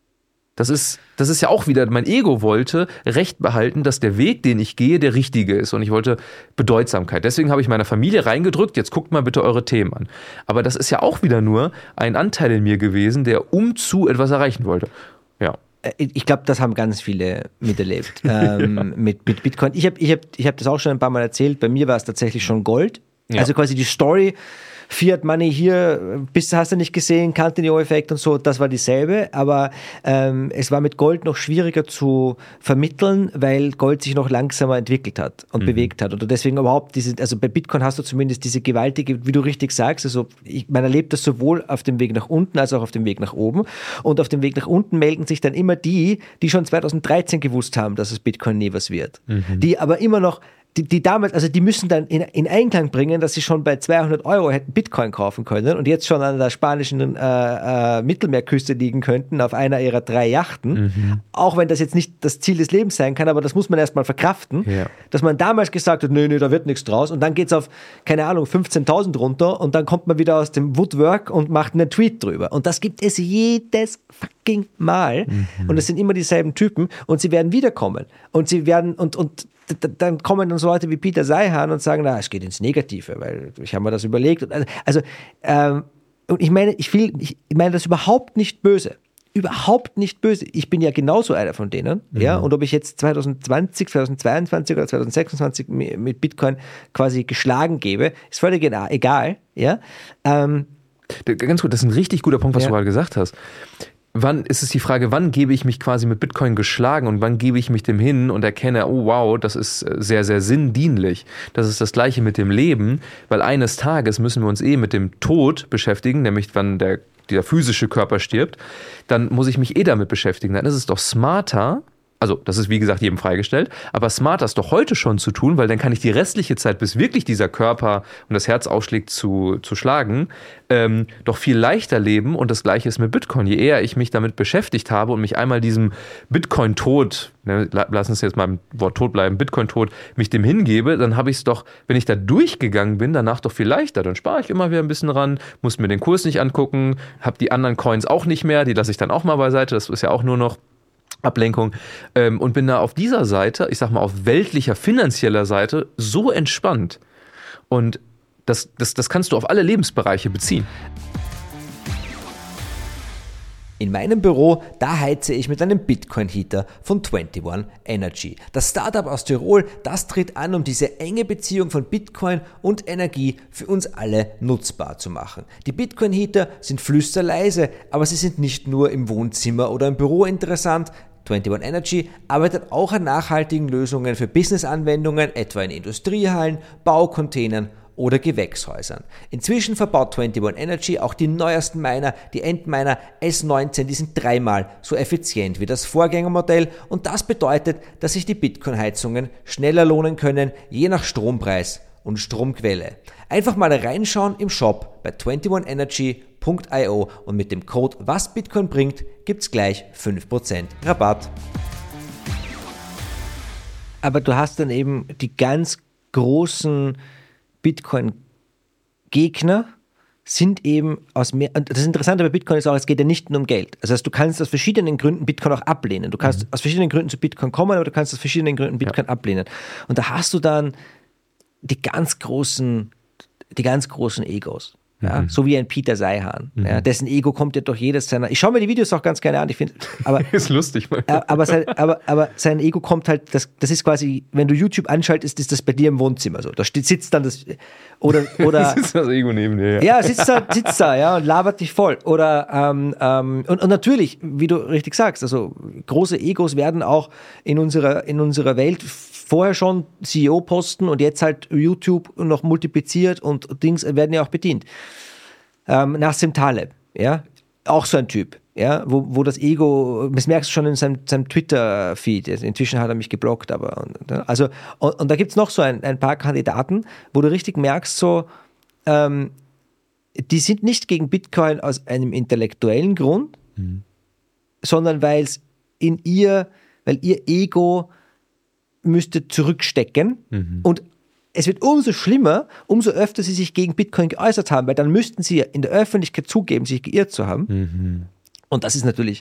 Das ist, das ist ja auch wieder, mein Ego wollte Recht behalten, dass der Weg, den ich gehe, der richtige ist. Und ich wollte Bedeutsamkeit. Deswegen habe ich meiner Familie reingedrückt, jetzt guckt mal bitte eure Themen an. Aber das ist ja auch wieder nur ein Anteil in mir gewesen, der umzu etwas erreichen wollte. Ja. Ich glaube, das haben ganz viele miterlebt ähm, ja. mit, mit Bitcoin. Ich habe ich hab, ich hab das auch schon ein paar Mal erzählt. Bei mir war es tatsächlich schon Gold. Ja. Also quasi die Story, Fiat Money hier, bist, hast du nicht gesehen, Cantillon-Effekt und so, das war dieselbe. Aber ähm, es war mit Gold noch schwieriger zu vermitteln, weil Gold sich noch langsamer entwickelt hat und mhm. bewegt hat. Oder deswegen überhaupt diese, also bei Bitcoin hast du zumindest diese gewaltige, wie du richtig sagst, also ich, man erlebt das sowohl auf dem Weg nach unten als auch auf dem Weg nach oben. Und auf dem Weg nach unten melden sich dann immer die, die schon zweitausenddreizehn gewusst haben, dass es Bitcoin nie was wird. Mhm. Die aber immer noch Die, die damals, also die müssen dann in, in Einklang bringen, dass sie schon bei zweihundert Euro hätten Bitcoin kaufen können und jetzt schon an der spanischen äh, äh, Mittelmeerküste liegen könnten auf einer ihrer drei Yachten. Mhm. Auch wenn das jetzt nicht das Ziel des Lebens sein kann, aber das muss man erstmal verkraften, ja. Dass man damals gesagt hat, nee, nee, da wird nichts draus und dann geht es auf, keine Ahnung, fünfzehntausend runter und dann kommt man wieder aus dem Woodwork und macht einen Tweet drüber. Und das gibt es jedes fucking Mal mhm. und es sind immer dieselben Typen und sie werden wiederkommen und sie werden und, und dann kommen dann so Leute wie Peter Seihan und sagen, na, es geht ins Negative, weil ich habe mir das überlegt. Also, ähm, und ich meine, ich will, ich meine das überhaupt nicht böse. überhaupt nicht böse. Ich bin ja genauso einer von denen. Mhm. Ja? Und ob ich jetzt zwanzig zwanzig, zwanzig zweiundzwanzig oder zwanzig sechsundzwanzig mit Bitcoin quasi geschlagen gebe, ist völlig egal. Ja? Ähm, Ganz gut, das ist ein richtig guter Punkt, was ja. du gerade gesagt hast. Wann ist es die Frage, wann gebe ich mich quasi mit Bitcoin geschlagen und wann gebe ich mich dem hin und erkenne, oh wow, das ist sehr, sehr sinndienlich. Das ist das Gleiche mit dem Leben, weil eines Tages müssen wir uns eh mit dem Tod beschäftigen, nämlich wann der, der physische Körper stirbt. Dann muss ich mich eh damit beschäftigen. Dann ist es doch smarter, also das ist wie gesagt jedem freigestellt, aber smarter ist doch heute schon zu tun, weil dann kann ich die restliche Zeit, bis wirklich dieser Körper und das Herz ausschlägt, zu, zu schlagen, ähm, doch viel leichter leben. Und das Gleiche ist mit Bitcoin. Je eher ich mich damit beschäftigt habe und mich einmal diesem Bitcoin-Tod, ne, lassen uns jetzt mal im Wort Tod bleiben, Bitcoin-Tod, mich dem hingebe, dann habe ich es doch, wenn ich da durchgegangen bin, danach doch viel leichter. Dann spare ich immer wieder ein bisschen ran, muss mir den Kurs nicht angucken, habe die anderen Coins auch nicht mehr, die lasse ich dann auch mal beiseite, das ist ja auch nur noch Ablenkung, ähm, und bin da auf dieser Seite, ich sag mal auf weltlicher, finanzieller Seite, so entspannt. Und das, das, das kannst du auf alle Lebensbereiche beziehen. In meinem Büro, da heize ich mit einem Bitcoin-Heater von einundzwanzig Energy. Das Startup aus Tirol, das tritt an, um diese enge Beziehung von Bitcoin und Energie für uns alle nutzbar zu machen. Die Bitcoin-Heater sind flüsterleise, aber sie sind nicht nur im Wohnzimmer oder im Büro interessant. einundzwanzig Energy arbeitet auch an nachhaltigen Lösungen für Business-Anwendungen, etwa in Industriehallen, Baucontainern oder Gewächshäusern. Inzwischen verbaut einundzwanzig Energy auch die neuesten Miner, die Endminer S neunzehn, die sind dreimal so effizient wie das Vorgängermodell, und das bedeutet, dass sich die Bitcoin-Heizungen schneller lohnen können, je nach Strompreis und Stromquelle. Einfach mal reinschauen im Shop bei einundzwanzig energy punkt io und mit dem Code was Bitcoin bringt gibt's gleich fünf Prozent Rabatt. Aber du hast dann eben die ganz großen Bitcoin-Gegner sind eben aus mehr, und das Interessante bei Bitcoin ist auch, es geht ja nicht nur um Geld. Also du kannst aus verschiedenen Gründen Bitcoin auch ablehnen. Du kannst mhm. aus verschiedenen Gründen zu Bitcoin kommen, aber du kannst aus verschiedenen Gründen Bitcoin ja. ablehnen. Und da hast du dann die ganz großen, die ganz großen Egos. Ja, mhm. so wie ein Peter Seihan, mhm. ja, dessen Ego kommt ja durch jedes seiner. Ich schaue mir die Videos auch ganz gerne an. Ich finde, aber ist lustig. aber, sein, aber, aber sein Ego kommt halt. Das, das ist quasi, wenn du YouTube anschaltest, ist das bei dir im Wohnzimmer so. Da steht, sitzt dann das oder oder sitzt das Ego neben dir. Ja, ja sitzt da, sitzt da, ja, und labert dich voll. Oder ähm, ähm, und, und natürlich, wie du richtig sagst, also große Egos werden auch in unserer in unserer Welt vorher schon C E O-Posten und jetzt halt YouTube noch multipliziert und Dings werden ja auch bedient. Ähm, Nassim Taleb, ja, auch so ein Typ, ja, wo, wo das Ego, das merkst du schon in seinem, seinem Twitter-Feed, inzwischen hat er mich geblockt, aber, und, also, und, und da gibt es noch so ein, ein paar Kandidaten, wo du richtig merkst, so, ähm, die sind nicht gegen Bitcoin aus einem intellektuellen Grund, mhm. sondern weil es in ihr, weil ihr Ego müsste zurückstecken mhm. und es wird umso schlimmer, umso öfter sie sich gegen Bitcoin geäußert haben, weil dann müssten sie in der Öffentlichkeit zugeben, sich geirrt zu haben. Mhm. Und das ist natürlich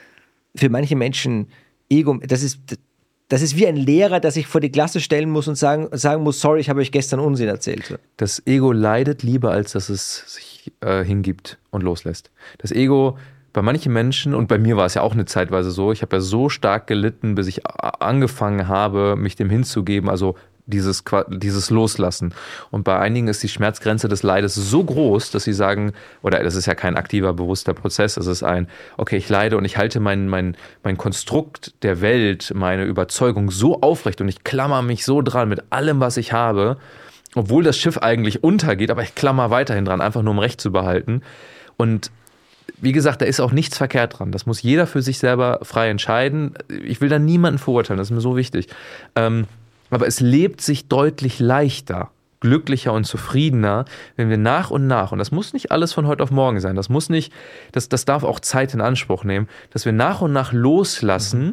für manche Menschen Ego, das ist, das ist wie ein Lehrer, der sich vor die Klasse stellen muss und sagen, sagen muss, sorry, ich habe euch gestern Unsinn erzählt. Das Ego leidet lieber, als dass es sich äh, hingibt und loslässt. Das Ego bei manchen Menschen, und bei mir war es ja auch eine Zeitweise so, ich habe ja so stark gelitten, bis ich angefangen habe, mich dem hinzugeben, also dieses, dieses Loslassen. Und bei einigen ist die Schmerzgrenze des Leides so groß, dass sie sagen, oder das ist ja kein aktiver, bewusster Prozess, es ist ein, okay, ich leide und ich halte mein, mein, mein Konstrukt der Welt, meine Überzeugung so aufrecht und ich klammer mich so dran mit allem, was ich habe, obwohl das Schiff eigentlich untergeht, aber ich klammer weiterhin dran, einfach nur um Recht zu behalten. Und wie gesagt, da ist auch nichts verkehrt dran. Das muss jeder für sich selber frei entscheiden. Ich will da niemanden verurteilen, das ist mir so wichtig. Ähm, aber es lebt sich deutlich leichter, glücklicher und zufriedener, wenn wir nach und nach, und das muss nicht alles von heute auf morgen sein, das muss nicht, das, das darf auch Zeit in Anspruch nehmen, dass wir nach und nach loslassen,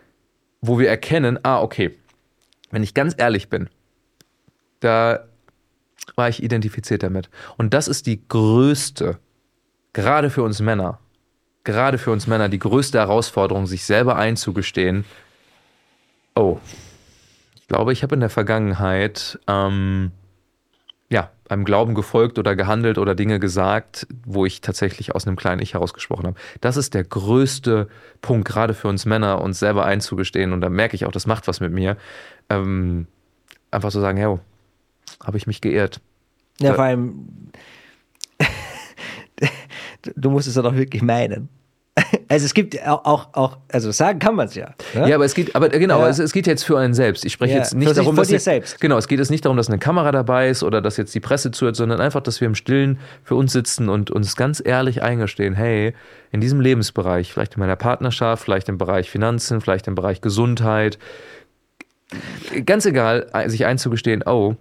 wo wir erkennen, ah, okay, wenn ich ganz ehrlich bin, da war ich identifiziert damit. Und das ist die größte, gerade für uns Männer, gerade für uns Männer, die größte Herausforderung, sich selber einzugestehen, oh, ich glaube, ich habe in der Vergangenheit ähm, ja, einem Glauben gefolgt oder gehandelt oder Dinge gesagt, wo ich tatsächlich aus einem kleinen Ich herausgesprochen habe. Das ist der größte Punkt, gerade für uns Männer, uns selber einzugestehen. Und da merke ich auch, das macht was mit mir. Ähm, einfach zu sagen, hey, habe ich mich geehrt. Ja, da, vor allem, du musst es ja doch wirklich meinen. Also es gibt auch, auch, auch also sagen kann man es ja. Ne? Ja, aber es geht, aber genau, ja. es, es geht jetzt für einen selbst. Ich spreche ja, jetzt nicht darum, dass eine, selbst. Genau, es geht jetzt nicht darum, dass eine Kamera dabei ist oder dass jetzt die Presse zuhört, sondern einfach, dass wir im Stillen für uns sitzen und uns ganz ehrlich eingestehen, hey, in diesem Lebensbereich, vielleicht in meiner Partnerschaft, vielleicht im Bereich Finanzen, vielleicht im Bereich Gesundheit, ganz egal, sich einzugestehen, oh,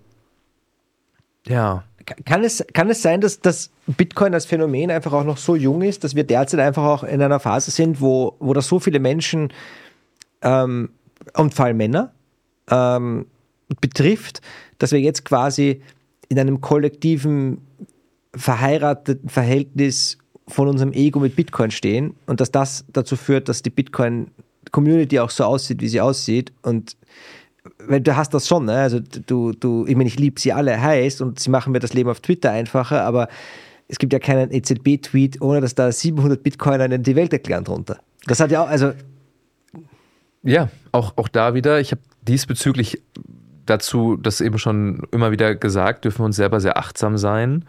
ja. Kann es, kann es sein, dass das Bitcoin als Phänomen einfach auch noch so jung ist, dass wir derzeit einfach auch in einer Phase sind, wo, wo da so viele Menschen ähm, und vor allem Männer ähm, betrifft, dass wir jetzt quasi in einem kollektiven, verheirateten Verhältnis von unserem Ego mit Bitcoin stehen und dass das dazu führt, dass die Bitcoin-Community auch so aussieht, wie sie aussieht und weil du hast das schon, ne? Also du, du, ich meine, ich liebe sie alle heiß und sie machen mir das Leben auf Twitter einfacher, aber es gibt ja keinen E Z B-Tweet, ohne dass da siebenhundert Bitcoiner in die Welt erklären drunter. Das hat ja auch, also... Ja, auch, auch da wieder, ich habe diesbezüglich dazu, das eben schon immer wieder gesagt, dürfen wir uns selber sehr achtsam sein.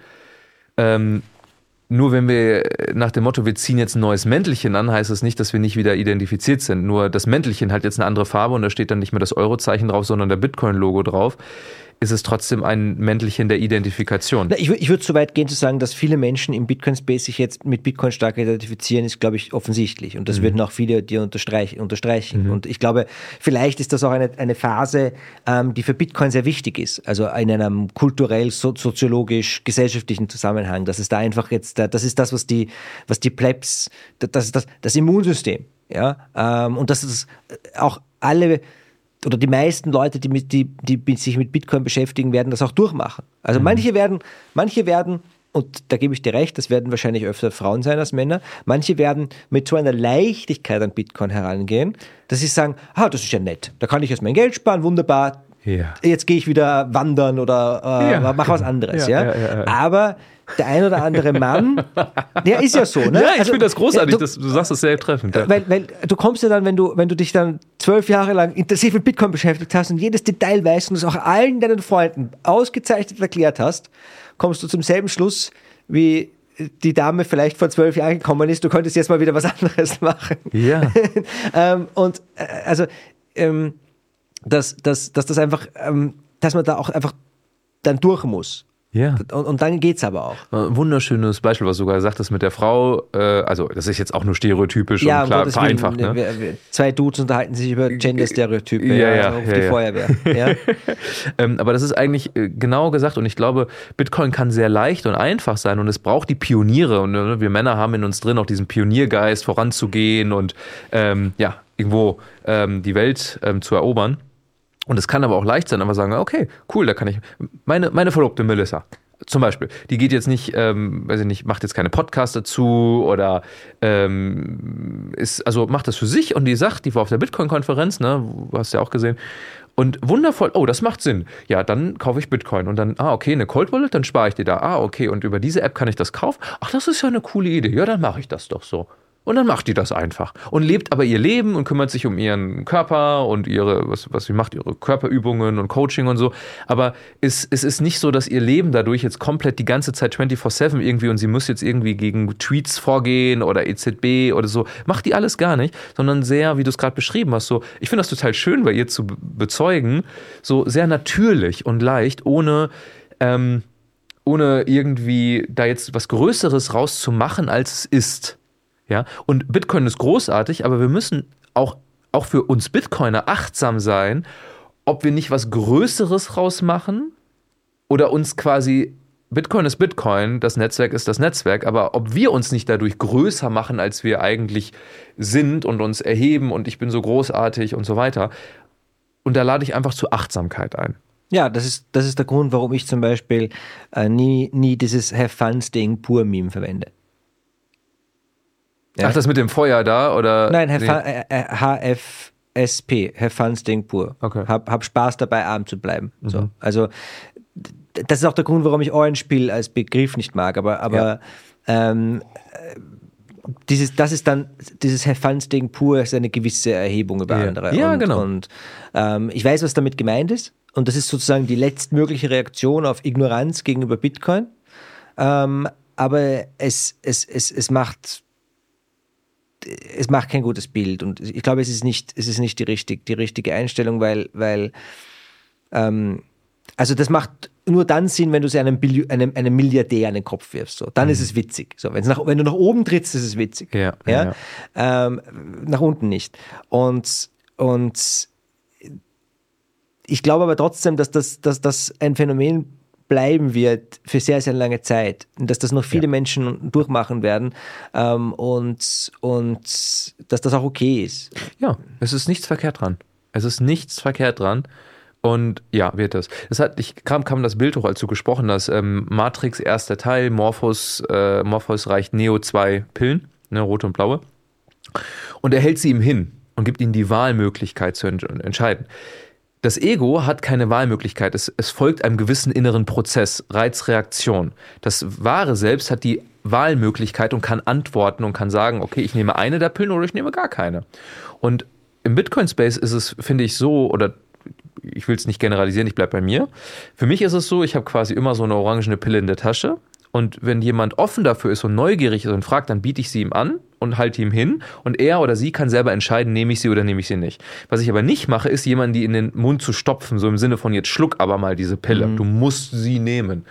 Ähm, Nur wenn wir nach dem Motto, wir ziehen jetzt ein neues Mäntelchen an, heißt das nicht, dass wir nicht wieder identifiziert sind. Nur das Mäntelchen hat jetzt eine andere Farbe und da steht dann nicht mehr das Eurozeichen drauf, sondern der Bitcoin-Logo drauf. Ist es trotzdem ein Mäntelchen der Identifikation. Na, ich ich würde so weit gehen zu sagen, dass viele Menschen im Bitcoin-Space sich jetzt mit Bitcoin stark identifizieren, ist, glaube ich, offensichtlich. Und das mhm. würden auch viele dir unterstreich, unterstreichen. Mhm. Und ich glaube, vielleicht ist das auch eine, eine Phase, ähm, die für Bitcoin sehr wichtig ist. Also in einem kulturell, so, soziologisch, gesellschaftlichen Zusammenhang. Das ist da einfach jetzt, das ist das, was die, was die Plebs, das ist das, das Immunsystem. Ja? Ähm, und das ist auch alle... oder die meisten Leute, die, mit, die, die sich mit Bitcoin beschäftigen, werden das auch durchmachen. Also mhm. manche werden, manche werden, und da gebe ich dir recht, das werden wahrscheinlich öfter Frauen sein als Männer, manche werden mit so einer Leichtigkeit an Bitcoin herangehen, dass sie sagen, ah, das ist ja nett, da kann ich jetzt mein Geld sparen, wunderbar, ja. Jetzt gehe ich wieder wandern oder äh, ja, mache was anderes. Ja, ja? Ja, ja. Aber der ein oder andere Mann, der ist ja so, ne? Ja, ich also, finde das großartig, du, das, du sagst das sehr treffend. Ja. Weil, weil du kommst ja dann, wenn du, wenn du dich dann zwölf Jahre lang intensiv mit Bitcoin beschäftigt hast und jedes Detail weißt und es auch allen deinen Freunden ausgezeichnet erklärt hast, kommst du zum selben Schluss, wie die Dame vielleicht vor zwölf Jahren gekommen ist, du könntest jetzt mal wieder was anderes machen. Ja. ähm, und äh, also ähm, dass, dass, dass das einfach, ähm, dass man da auch einfach dann durch muss. Ja. Und, und dann geht's aber auch. Ein wunderschönes Beispiel, was du sogar sagtest mit der Frau, äh, also das ist jetzt auch nur stereotypisch ja, und klar vereinfacht. Ne? Wir, wir, zwei Dudes unterhalten sich über Gender-Stereotype, ja, ja, ja, auf ja, die ja. Feuerwehr. Ja. ähm, aber das ist eigentlich genau gesagt und ich glaube, Bitcoin kann sehr leicht und einfach sein und es braucht die Pioniere und äh, wir Männer haben in uns drin auch diesen Pioniergeist, voranzugehen und ähm, ja, irgendwo ähm, die Welt ähm, zu erobern. Und es kann aber auch leicht sein, einfach sagen, okay, cool, da kann ich, meine, meine Verlobte Melissa zum Beispiel, die geht jetzt nicht, ähm, weiß ich nicht, macht jetzt keine Podcasts dazu oder ähm, ist, also macht das für sich und die sagt, die war auf der Bitcoin-Konferenz, ne, du hast ja auch gesehen, und wundervoll, oh, das macht Sinn. Ja, dann kaufe ich Bitcoin und dann, ah, okay, eine Cold Wallet, dann spare ich die da. Ah, okay, und über diese App kann ich das kaufen. Ach, das ist ja eine coole Idee. Ja, dann mache ich das doch so. Und dann macht die das einfach und lebt aber ihr Leben und kümmert sich um ihren Körper und ihre, was, was sie macht, ihre Körperübungen und Coaching und so. Aber es, es ist nicht so, dass ihr Leben dadurch jetzt komplett die ganze Zeit vierundzwanzig sieben irgendwie und sie muss jetzt irgendwie gegen Tweets vorgehen oder E Z B oder so. Macht die alles gar nicht, sondern sehr, wie du es gerade beschrieben hast, so, ich finde das total schön bei ihr zu bezeugen, so sehr natürlich und leicht, ohne, ähm, ohne irgendwie da jetzt was Größeres rauszumachen, als es ist. Ja, und Bitcoin ist großartig, aber wir müssen auch, auch für uns Bitcoiner achtsam sein, ob wir nicht was Größeres rausmachen oder uns quasi, Bitcoin ist Bitcoin, das Netzwerk ist das Netzwerk, aber ob wir uns nicht dadurch größer machen, als wir eigentlich sind und uns erheben und ich bin so großartig und so weiter. Und da lade ich einfach zur Achtsamkeit ein. Ja, das ist, das ist der Grund, warum ich zum Beispiel äh, nie, nie dieses Have Fun Staying Poor Meme verwende. Ja. Ach, das mit dem Feuer da, oder? Nein, H F, S P, have fun, staying poor. Okay. Hab, hab Spaß dabei, arm zu bleiben. Mhm. So. Also das ist auch der Grund, warum ich Eulenspiel als Begriff nicht mag, aber, aber ja. ähm, dieses, das ist dann, dieses have fun, staying poor ist eine gewisse Erhebung über ja. andere. Ja, und, genau. Und ähm, ich weiß, was damit gemeint ist und das ist sozusagen die letztmögliche Reaktion auf Ignoranz gegenüber Bitcoin, ähm, aber es, es, es, es macht es macht kein gutes Bild und ich glaube, es ist nicht, es ist nicht die, richtig, die richtige Einstellung, weil, weil ähm, also das macht nur dann Sinn, wenn du sie einem, Billi- einem, einem Milliardär an den Kopf wirfst. So. Dann mhm. ist es witzig. So, wenn's nach, wenn du nach oben trittst, ist es witzig. Ja, ja? ja. Ähm, nach unten nicht. Und, und ich glaube aber trotzdem, dass das, dass das ein Phänomen bleiben wird für sehr, sehr lange Zeit. Und dass das noch viele ja. Menschen durchmachen werden ähm, und, und dass das auch okay ist. Ja, es ist nichts verkehrt dran. Es ist nichts verkehrt dran. Und ja, wird das. Das hat, ich kam, kam das Bild hoch, als du gesprochen hast. Ähm, Matrix, erster Teil, Morpheus, äh, Morpheus reicht Neo zwei Pillen, ne, rote und blaue. Und er hält sie ihm hin und gibt ihm die Wahlmöglichkeit zu ent- entscheiden. Das Ego hat keine Wahlmöglichkeit. Es, es folgt einem gewissen inneren Prozess, Reizreaktion. Das wahre Selbst hat die Wahlmöglichkeit und kann antworten und kann sagen, okay, ich nehme eine der Pillen oder ich nehme gar keine. Und im Bitcoin-Space ist es, finde ich, so, oder ich will es nicht generalisieren, ich bleibe bei mir. Für mich ist es so, ich habe quasi immer so eine orangene Pille in der Tasche und wenn jemand offen dafür ist und neugierig ist und fragt, dann biete ich sie ihm an und halte ihm hin und er oder sie kann selber entscheiden, nehme ich sie oder nehme ich sie nicht. Was ich aber nicht mache, ist, jemanden die in den Mund zu stopfen, so im Sinne von, jetzt schluck aber mal diese Pille, mhm. du musst sie nehmen.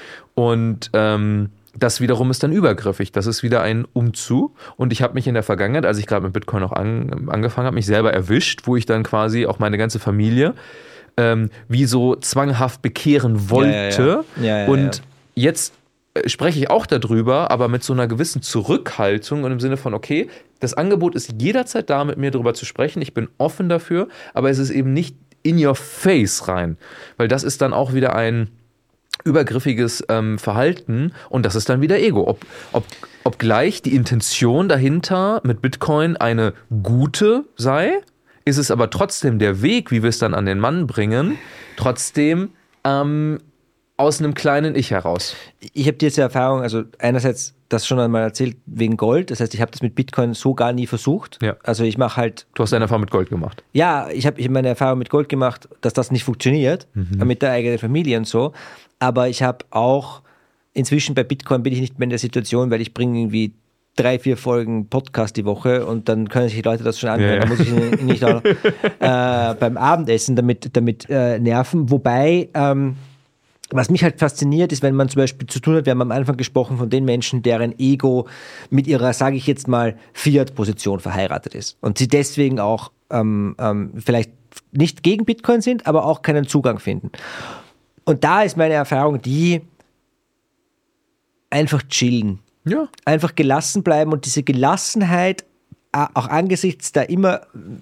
Und ähm, das wiederum ist dann übergriffig. Das ist wieder ein Umzu. Und ich habe mich in der Vergangenheit, als ich gerade mit Bitcoin noch an, angefangen habe, mich selber erwischt, wo ich dann quasi auch meine ganze Familie ähm, wie so zwanghaft bekehren wollte. Ja, ja, ja. Ja, ja, und ja. jetzt äh, spreche ich auch darüber, aber mit so einer gewissen Zurückhaltung und im Sinne von, okay, das Angebot ist jederzeit da, mit mir darüber zu sprechen. Ich bin offen dafür, aber es ist eben nicht in your face rein. Weil das ist dann auch wieder ein übergriffiges ähm, Verhalten und das ist dann wieder Ego. Ob, ob, ob gleich die Intention dahinter mit Bitcoin eine gute sei, ist es aber trotzdem der Weg, wie wir es dann an den Mann bringen, trotzdem ähm, aus einem kleinen Ich heraus. Ich habe diese Erfahrung, also einerseits das schon einmal erzählt wegen Gold, das heißt, ich habe das mit Bitcoin so gar nie versucht. Ja. Also ich mache halt... Du hast deine Erfahrung mit Gold gemacht. Ja, ich habe ich hab meine Erfahrung mit Gold gemacht, dass das nicht funktioniert, mhm. mit der eigenen Familie und so. Aber ich habe auch, inzwischen bei Bitcoin bin ich nicht mehr in der Situation, weil ich bringe irgendwie drei, vier Folgen Podcast die Woche und dann können sich die Leute das schon anhören. Ja, ja. Da muss ich nicht auch äh, beim Abendessen damit, damit äh, nerven. Wobei, ähm, was mich halt fasziniert, ist, wenn man zum Beispiel zu tun hat, wir haben am Anfang gesprochen von den Menschen, deren Ego mit ihrer, sage ich jetzt mal, Fiat-Position verheiratet ist. Und sie deswegen auch ähm, ähm, vielleicht nicht gegen Bitcoin sind, aber auch keinen Zugang finden. Und da ist meine Erfahrung die, einfach chillen. Ja. Einfach gelassen bleiben und diese Gelassenheit, auch angesichts der immer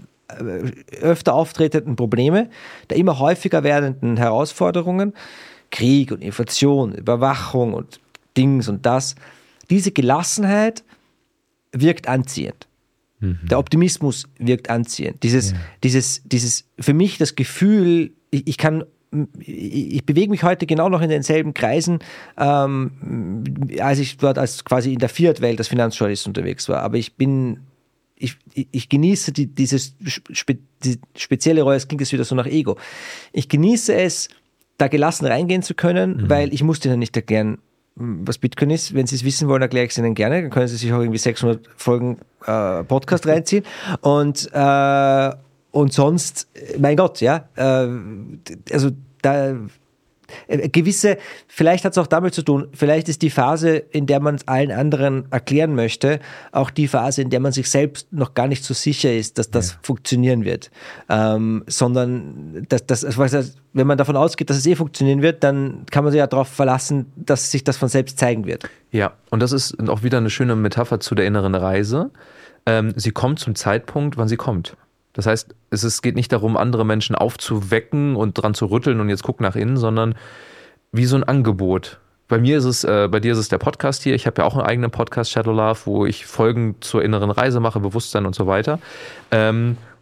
öfter auftretenden Probleme, der immer häufiger werdenden Herausforderungen, Krieg und Inflation, Überwachung und Dings und das, diese Gelassenheit wirkt anziehend. Mhm. Der Optimismus wirkt anziehend. Dieses, ja. dieses, dieses, für mich das Gefühl, ich, ich kann Ich bewege mich heute genau noch in denselben Kreisen, ähm, als ich dort als quasi in der Fiat-Welt als Finanzjournalist unterwegs war. Aber ich bin, ich, ich genieße die, dieses spe, die spezielle Rolle, es klingt jetzt wieder so nach Ego. Ich genieße es, da gelassen reingehen zu können, mhm. weil ich musste Ihnen nicht erklären, was Bitcoin ist. Wenn Sie es wissen wollen, erkläre ich es Ihnen gerne. Dann können Sie sich auch irgendwie sechshundert Folgen äh, Podcast reinziehen. Und äh, Und sonst, mein Gott, ja, äh, also da äh, gewisse, vielleicht hat es auch damit zu tun, vielleicht ist die Phase, in der man es allen anderen erklären möchte, auch die Phase, in der man sich selbst noch gar nicht so sicher ist, dass das ja. funktionieren wird. Ähm, sondern, dass, dass, also, wenn man davon ausgeht, dass es eh funktionieren wird, dann kann man sich ja darauf verlassen, dass sich das von selbst zeigen wird. Ja, und das ist auch wieder eine schöne Metapher zu der inneren Reise. Ähm, sie kommt zum Zeitpunkt, wann sie kommt. Das heißt, es ist, geht nicht darum, andere Menschen aufzuwecken und dran zu rütteln und jetzt guck nach innen, sondern wie so ein Angebot. Bei mir ist es, äh, bei dir ist es der Podcast hier. Ich habe ja auch einen eigenen Podcast, Shadow Love, wo ich Folgen zur inneren Reise mache, Bewusstsein und so weiter. Ähm,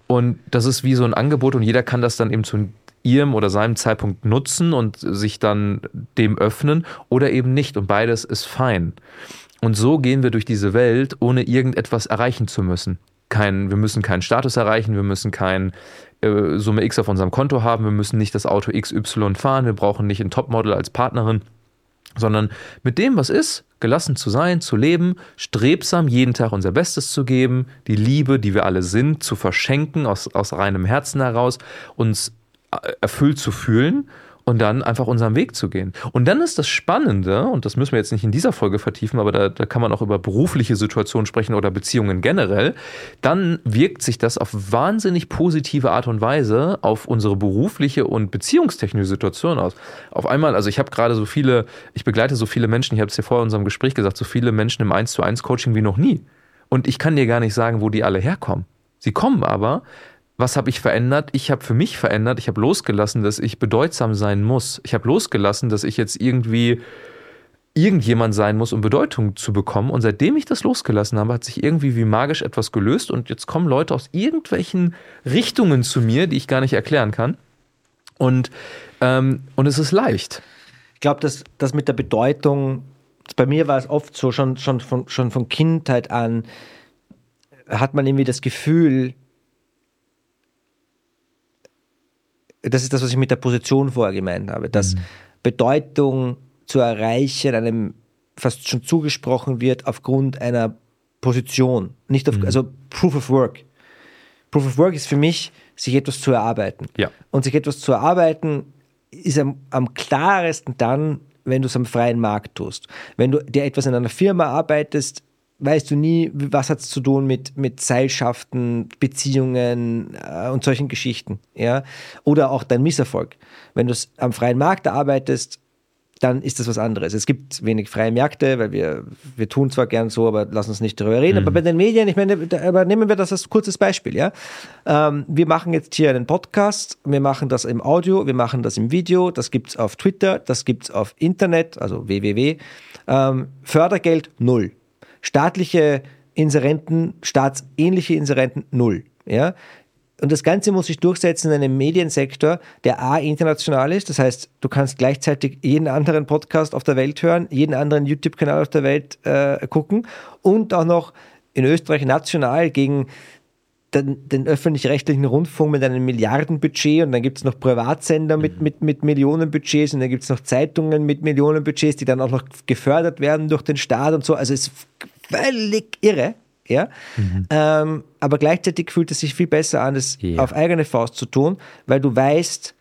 Und das ist wie so ein Angebot und jeder kann das dann eben zu ihrem oder seinem Zeitpunkt nutzen und sich dann dem öffnen oder eben nicht. Und beides ist fein. Und so gehen wir durch diese Welt, ohne irgendetwas erreichen zu müssen. Kein, wir müssen keinen Status erreichen, wir müssen kein äh, Summe X auf unserem Konto haben, wir müssen nicht das Auto X Y fahren, wir brauchen nicht ein Topmodel als Partnerin, sondern mit dem, was ist, gelassen zu sein, zu leben, strebsam jeden Tag unser Bestes zu geben, die Liebe, die wir alle sind, zu verschenken, aus, aus reinem Herzen heraus, uns erfüllt zu fühlen und dann einfach unseren Weg zu gehen. Und dann ist das Spannende, und das müssen wir jetzt nicht in dieser Folge vertiefen, aber da, da kann man auch über berufliche Situationen sprechen oder Beziehungen generell, dann wirkt sich das auf wahnsinnig positive Art und Weise auf unsere berufliche und beziehungstechnische Situation aus. Auf einmal, also ich habe gerade so viele, ich begleite so viele Menschen, ich habe es ja vorher in unserem Gespräch gesagt, so viele Menschen im eins zu eins Coaching wie noch nie. Und ich kann dir gar nicht sagen, wo die alle herkommen. Sie kommen aber. Was habe ich verändert? Ich habe für mich verändert, ich habe losgelassen, dass ich bedeutsam sein muss. Ich habe losgelassen, dass ich jetzt irgendwie irgendjemand sein muss, um Bedeutung zu bekommen. Und seitdem ich das losgelassen habe, hat sich irgendwie wie magisch etwas gelöst. Und jetzt kommen Leute aus irgendwelchen Richtungen zu mir, die ich gar nicht erklären kann. Und, ähm, und es ist leicht. Ich glaube, dass das mit der Bedeutung, bei mir war es oft so, schon, schon, von, schon von Kindheit an, hat man irgendwie das Gefühl, das ist das, was ich mit der Position vorher gemeint habe, dass mhm. Bedeutung zu erreichen einem fast schon zugesprochen wird aufgrund einer Position. Nicht auf, mhm. Also Proof of Work. Proof of Work ist für mich, sich etwas zu erarbeiten. Ja. Und sich etwas zu erarbeiten ist am, am klaresten dann, wenn du es am freien Markt tust. Wenn du dir etwas in einer Firma arbeitest, weißt du nie, was hat es zu tun mit, mit Seilschaften, Beziehungen äh, und solchen Geschichten. Ja? Oder auch dein Misserfolg. Wenn du es am freien Markt arbeitest, dann ist das was anderes. Es gibt wenig freie Märkte, weil wir, wir tun zwar gern so, aber lass uns nicht darüber reden. Mhm. Aber bei den Medien, ich meine, aber nehmen wir das als kurzes Beispiel. Ja? Ähm, wir machen jetzt hier einen Podcast, wir machen das im Audio, wir machen das im Video, das gibt es auf Twitter, das gibt es auf Internet, also www. Ähm, Fördergeld null. Staatliche Inserenten, staatsähnliche Inserenten, null. Ja? Und das Ganze muss sich durchsetzen in einem Mediensektor, der A, international ist. Das heißt, du kannst gleichzeitig jeden anderen Podcast auf der Welt hören, jeden anderen YouTube-Kanal auf der Welt äh, gucken und auch noch in Österreich national gegen den, den öffentlich-rechtlichen Rundfunk mit einem Milliardenbudget, und dann gibt es noch Privatsender mit, mit, mit Millionenbudgets, und dann gibt es noch Zeitungen mit Millionenbudgets, die dann auch noch gefördert werden durch den Staat und so. Also es ist völlig irre. Ja? Mhm. Ähm, aber gleichzeitig fühlt es sich viel besser an, das yeah. auf eigene Faust zu tun, weil du weißt,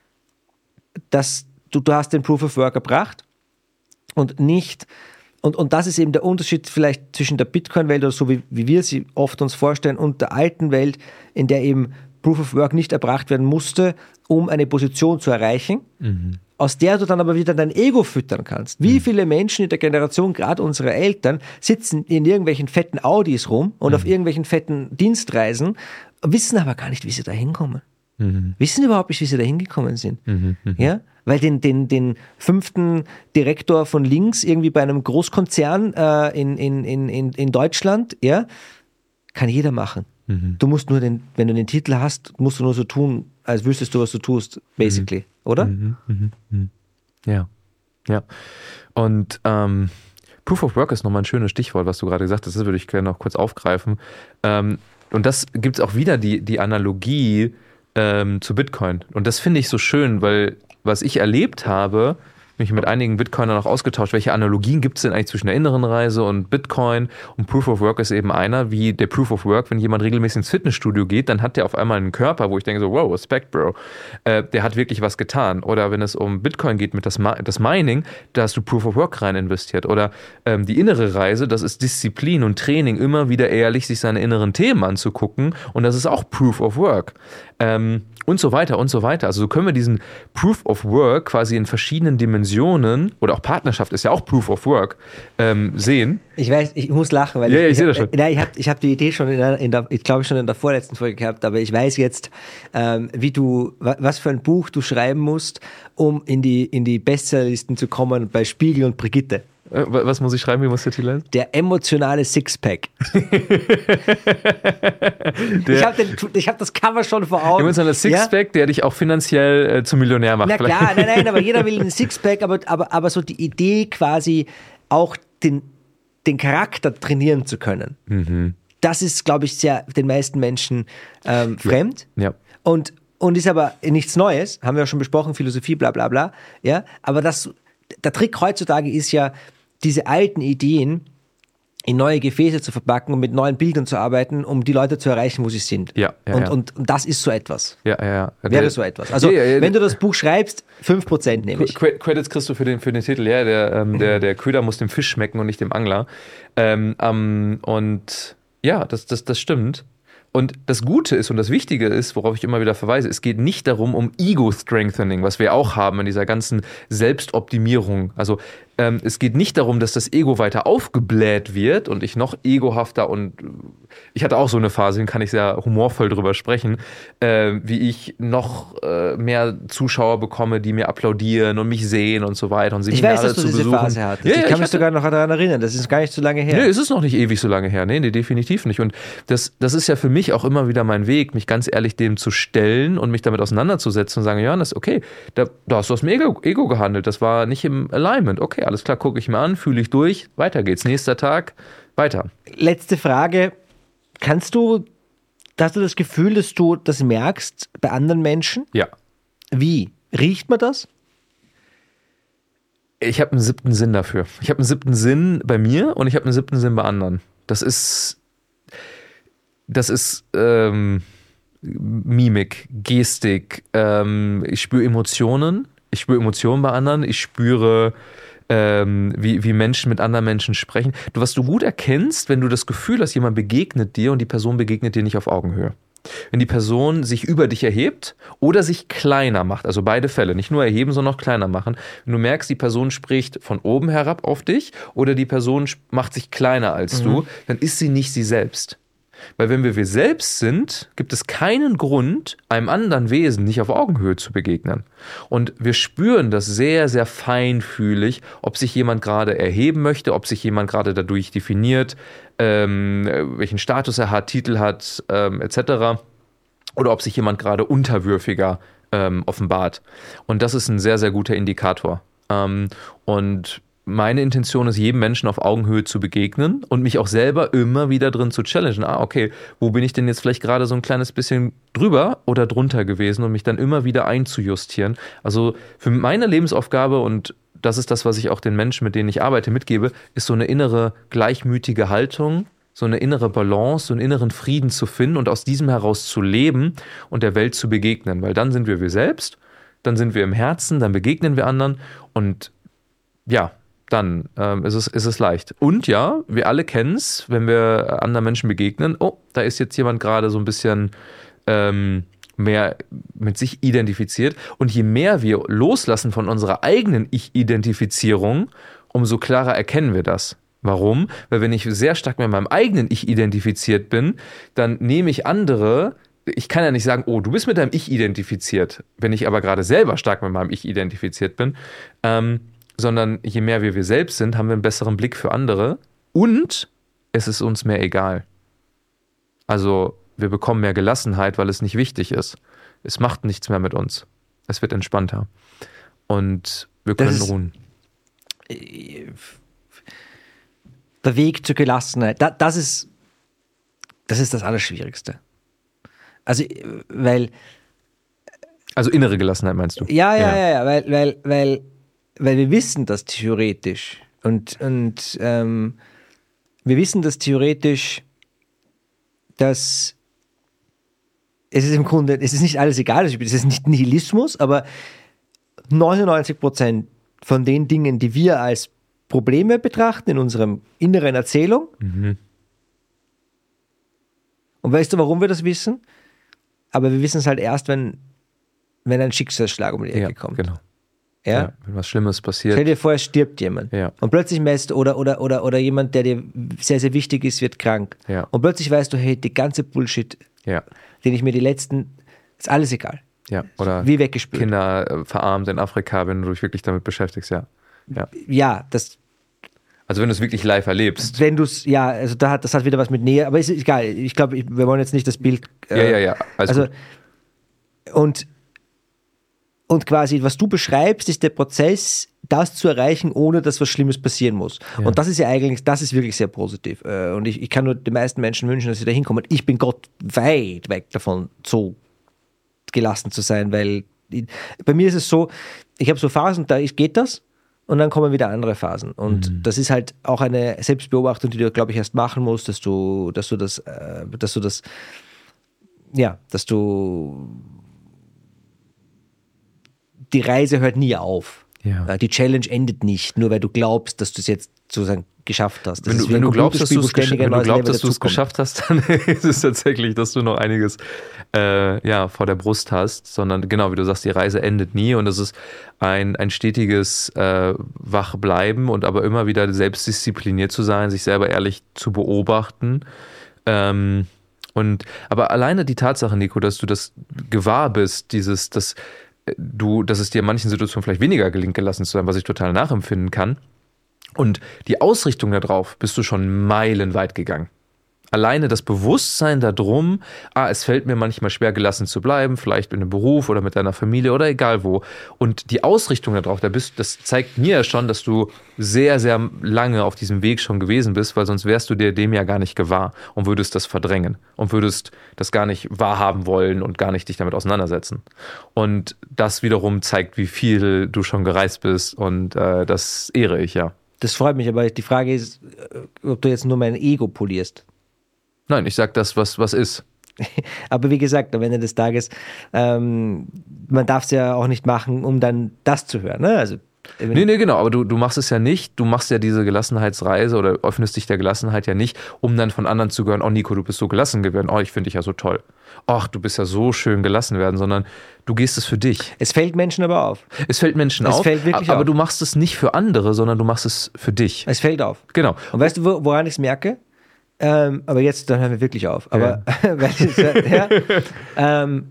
dass du, du hast den Proof of Work erbracht und nicht. Und, und das ist eben der Unterschied vielleicht zwischen der Bitcoin-Welt oder so, wie, wie wir sie oft uns vorstellen, und der alten Welt, in der eben Proof of Work nicht erbracht werden musste, um eine Position zu erreichen, mhm. aus der du dann aber wieder dein Ego füttern kannst. Wie mhm. viele Menschen in der Generation, gerade unsere Eltern, sitzen in irgendwelchen fetten Audis rum und mhm. auf irgendwelchen fetten Dienstreisen, wissen aber gar nicht, wie sie da hinkommen. Mhm. Wissen überhaupt nicht, wie sie da hingekommen sind. Mhm. Mhm. Ja? Weil den, den, den fünften Direktor von links irgendwie bei einem Großkonzern äh, in, in, in, in Deutschland, ja, kann jeder machen. Mhm. Du musst nur den, wenn du den Titel hast, musst du nur so tun, als wüsstest du, was du tust, basically, mhm. oder? Mhm. Mhm. Mhm. Ja, ja. Und ähm, Proof of Work ist nochmal ein schönes Stichwort, was du gerade gesagt hast, das würde ich gerne noch kurz aufgreifen. Ähm, und das gibt es auch wieder die, die Analogie ähm, zu Bitcoin. Und das finde ich so schön, weil was ich erlebt habe, mich mit einigen Bitcoinern auch ausgetauscht, welche Analogien gibt es denn eigentlich zwischen der inneren Reise und Bitcoin, und Proof of Work ist eben einer, wie der Proof of Work, wenn jemand regelmäßig ins Fitnessstudio geht, dann hat der auf einmal einen Körper, wo ich denke so, wow, Respekt, Bro, äh, der hat wirklich was getan. Oder wenn es um Bitcoin geht mit das, das Mining, da hast du Proof of Work rein investiert. Oder ähm, die innere Reise, das ist Disziplin und Training, immer wieder ehrlich sich seine inneren Themen anzugucken, und das ist auch Proof of Work. Ähm, und so weiter und so weiter. Also so können wir diesen Proof of Work quasi in verschiedenen Dimensionen, oder auch Partnerschaft ist ja auch Proof of Work, ähm, sehen. Ich weiß, ich muss lachen, weil ja, ich, ich, ich sehe das schon. Nein, ich habe ich hab die Idee schon in der, in der ich glaube schon in der vorletzten Folge gehabt, aber ich weiß jetzt, ähm, wie du, was für ein Buch du schreiben musst, um in die, in die Bestsellerlisten zu kommen bei Spiegel und Brigitte. Was muss ich schreiben? Wie muss der Titel heißen? Der emotionale Sixpack. ich habe hab das Cover schon vor Augen. Emotionaler Sixpack, ja? Der dich auch finanziell äh, zum Millionär macht. Na klar, nein, nein, aber jeder will einen Sixpack, aber, aber, aber so die Idee quasi auch den, den Charakter trainieren zu können. Mhm. Das ist, glaube ich, sehr den meisten Menschen ähm, fremd. Ja. ja. Und, und ist aber nichts Neues, haben wir ja schon besprochen, Philosophie, bla bla bla. Ja? Aber das, der Trick heutzutage ist ja, diese alten Ideen in neue Gefäße zu verpacken und mit neuen Bildern zu arbeiten, um die Leute zu erreichen, wo sie sind. Ja, ja, und, ja. Und, und das ist so etwas. Ja, ja, ja. Wäre der, so etwas. Also, ja, ja, ja, wenn du das Buch schreibst, fünf Prozent nehme ich. Credits kriegst du für den, für den Titel, ja. Der, ähm, der, der Köder muss dem Fisch schmecken und nicht dem Angler. Ähm, ähm, und ja, das, das, das stimmt. Und das Gute ist und das Wichtige ist, worauf ich immer wieder verweise, es geht nicht darum, um Ego-Strengthening, was wir auch haben in dieser ganzen Selbstoptimierung. Also ähm, es geht nicht darum, dass das Ego weiter aufgebläht wird und ich noch egohafter und ich hatte auch so eine Phase, kann ich sehr humorvoll drüber sprechen, äh, wie ich noch äh, mehr Zuschauer bekomme, die mir applaudieren und mich sehen und so weiter. Und Seminare ich weiß, dass du diese besuchen. Phase hattest. Ja, ich kann ich mich hatte, sogar noch daran erinnern, das ist gar nicht so lange her. Nee, es ist noch nicht ewig so lange her. Nee, nee, definitiv nicht. Und das, das ist ja für mich auch immer wieder mein Weg, mich ganz ehrlich dem zu stellen und mich damit auseinanderzusetzen und sagen, Johannes, okay, da, da hast du aus dem Ego, Ego gehandelt, das war nicht im Alignment. Okay, alles klar, gucke ich mir an, fühle ich durch, weiter geht's. Nächster Tag, weiter. Letzte Frage. Kannst du, hast du das Gefühl, dass du das merkst bei anderen Menschen? Ja. Wie? Riecht man das? Ich habe einen siebten Sinn dafür. Ich habe einen siebten Sinn bei mir und ich habe einen siebten Sinn bei anderen. Das ist, das ist ähm, Mimik, Gestik. Ähm, ich spüre Emotionen. Ich spüre Emotionen bei anderen. Ich spüre Ähm, wie, wie Menschen mit anderen Menschen sprechen. Du, was du gut erkennst, wenn du das Gefühl hast, jemand begegnet dir und die Person begegnet dir nicht auf Augenhöhe. Wenn die Person sich über dich erhebt oder sich kleiner macht, also beide Fälle, nicht nur erheben, sondern auch kleiner machen. Wenn du merkst, die Person spricht von oben herab auf dich oder die Person macht sich kleiner als mhm. du, dann ist sie nicht sie selbst. Weil wenn wir wir selbst sind, gibt es keinen Grund, einem anderen Wesen nicht auf Augenhöhe zu begegnen. Und wir spüren das sehr, sehr feinfühlig, ob sich jemand gerade erheben möchte, ob sich jemand gerade dadurch definiert, ähm, welchen Status er hat, Titel hat, ähm, et cetera. Oder ob sich jemand gerade unterwürfiger ähm, offenbart. Und das ist ein sehr, sehr guter Indikator. Ähm, und meine Intention ist, jedem Menschen auf Augenhöhe zu begegnen und mich auch selber immer wieder drin zu challengen. Ah, okay, wo bin ich denn jetzt vielleicht gerade so ein kleines bisschen drüber oder drunter gewesen und mich dann immer wieder einzujustieren. Also für meine Lebensaufgabe, und das ist das, was ich auch den Menschen, mit denen ich arbeite, mitgebe, ist so eine innere gleichmütige Haltung, so eine innere Balance, so einen inneren Frieden zu finden und aus diesem heraus zu leben und der Welt zu begegnen. Weil dann sind wir wir selbst, dann sind wir im Herzen, dann begegnen wir anderen und ja, dann ähm, ist, es, ist es leicht. Und ja, wir alle kennen es, wenn wir anderen Menschen begegnen, oh, da ist jetzt jemand gerade so ein bisschen ähm, mehr mit sich identifiziert. Und je mehr wir loslassen von unserer eigenen Ich-Identifizierung, umso klarer erkennen wir das. Warum? Weil wenn ich sehr stark mit meinem eigenen Ich identifiziert bin, dann nehme ich andere. Ich kann ja nicht sagen, oh, du bist mit deinem Ich identifiziert, wenn ich aber gerade selber stark mit meinem Ich identifiziert bin, ähm, sondern je mehr wir wir selbst sind, haben wir einen besseren Blick für andere und es ist uns mehr egal. Also wir bekommen mehr Gelassenheit, weil es nicht wichtig ist. Es macht nichts mehr mit uns. Es wird entspannter. Und wir können das ist, ruhen. Der Weg zur Gelassenheit, das ist das ist das Allerschwierigste. Also, weil... Also innere Gelassenheit meinst du? Ja, ja, ja, ja, weil, weil, weil Weil wir wissen das theoretisch und, und ähm, wir wissen das theoretisch, dass es ist im Grunde, es ist nicht alles egal, es ist nicht Nihilismus, aber neunundneunzig Prozent von den Dingen, die wir als Probleme betrachten in unserem inneren Erzählung. Mhm. Und weißt du, warum wir das wissen? Aber wir wissen es halt erst, wenn, wenn ein Schicksalsschlag um die Ecke ja, kommt. Genau. Ja? Ja, wenn was Schlimmes passiert. Stell dir vor, es stirbt jemand. Ja. Und plötzlich weißt du, oder, oder, oder, oder jemand, der dir sehr, sehr wichtig ist, wird krank. Ja. Und plötzlich weißt du, hey, die ganze Bullshit, ja. den ich mir die letzten, ist alles egal. Ja. Oder wie weggespült. Kinder verarmt in Afrika, wenn du dich wirklich damit beschäftigst, ja. Ja, ja das, Also wenn du es wirklich live erlebst. Wenn du es, ja, also da hat, das hat wieder was mit Nähe, aber ist egal. Ich glaube, wir wollen jetzt nicht das Bild. Äh, ja, ja, ja. Also, also und, und quasi, was du beschreibst, ist der Prozess, das zu erreichen, ohne dass was Schlimmes passieren muss. Ja. Und das ist ja eigentlich, das ist wirklich sehr positiv. Und ich, ich kann nur den meisten Menschen wünschen, dass sie da hinkommen. Ich bin Gott weit weg davon, so gelassen zu sein, weil bei mir ist es so, ich habe so Phasen, da geht das. Und dann kommen wieder andere Phasen. Und mhm. das ist halt auch eine Selbstbeobachtung, die du, glaube ich, erst machen musst, dass du, dass du das, äh, dass du das, ja, dass du, die Reise hört nie auf. Ja. Die Challenge endet nicht, nur weil du glaubst, dass du es jetzt sozusagen geschafft hast. Das wenn du, wenn du glaubst, dass du es gesch- gesch- geschafft hast, dann ist es tatsächlich, dass du noch einiges äh, ja, vor der Brust hast, sondern genau, wie du sagst, die Reise endet nie und es ist ein, ein stetiges äh, Wachbleiben und aber immer wieder selbstdiszipliniert zu sein, sich selber ehrlich zu beobachten. Ähm, und aber alleine die Tatsache, Nico, dass du das gewahr bist, dieses, dass du, dass es dir in manchen Situationen vielleicht weniger gelingt, gelassen zu sein, was ich total nachempfinden kann. Und die Ausrichtung darauf bist du schon meilenweit gegangen. Alleine das Bewusstsein darum, ah, es fällt mir manchmal schwer, gelassen zu bleiben, vielleicht in einem Beruf oder mit deiner Familie oder egal wo. Und die Ausrichtung darauf, da bist, das zeigt mir ja schon, dass du sehr, sehr lange auf diesem Weg schon gewesen bist, weil sonst wärst du dir dem ja gar nicht gewahr und würdest das verdrängen und würdest das gar nicht wahrhaben wollen und gar nicht dich damit auseinandersetzen. Und das wiederum zeigt, wie viel du schon gereist bist und äh, das ehre ich, ja. Das freut mich, aber die Frage ist, ob du jetzt nur mein Ego polierst. Nein, ich sag das, was, was ist. Aber wie gesagt, am Ende des Tages, ähm, man darf es ja auch nicht machen, um dann das zu hören. Ne? Also, nee, nee, genau, aber du, du machst es ja nicht, du machst ja diese Gelassenheitsreise oder öffnest dich der Gelassenheit ja nicht, um dann von anderen zu hören, oh Nico, du bist so gelassen geworden, oh, ich finde dich ja so toll. Ach, du bist ja so schön gelassen werden, sondern du gehst es für dich. Es fällt Menschen aber auf. Es fällt Menschen es auf, fällt wirklich aber auf. Du machst es nicht für andere, sondern du machst es für dich. Es fällt auf. Genau. Und weißt du, woran ich es merke? Ähm, aber jetzt, dann hören wir wirklich auf. Aber ja. weil ich, ja, ähm,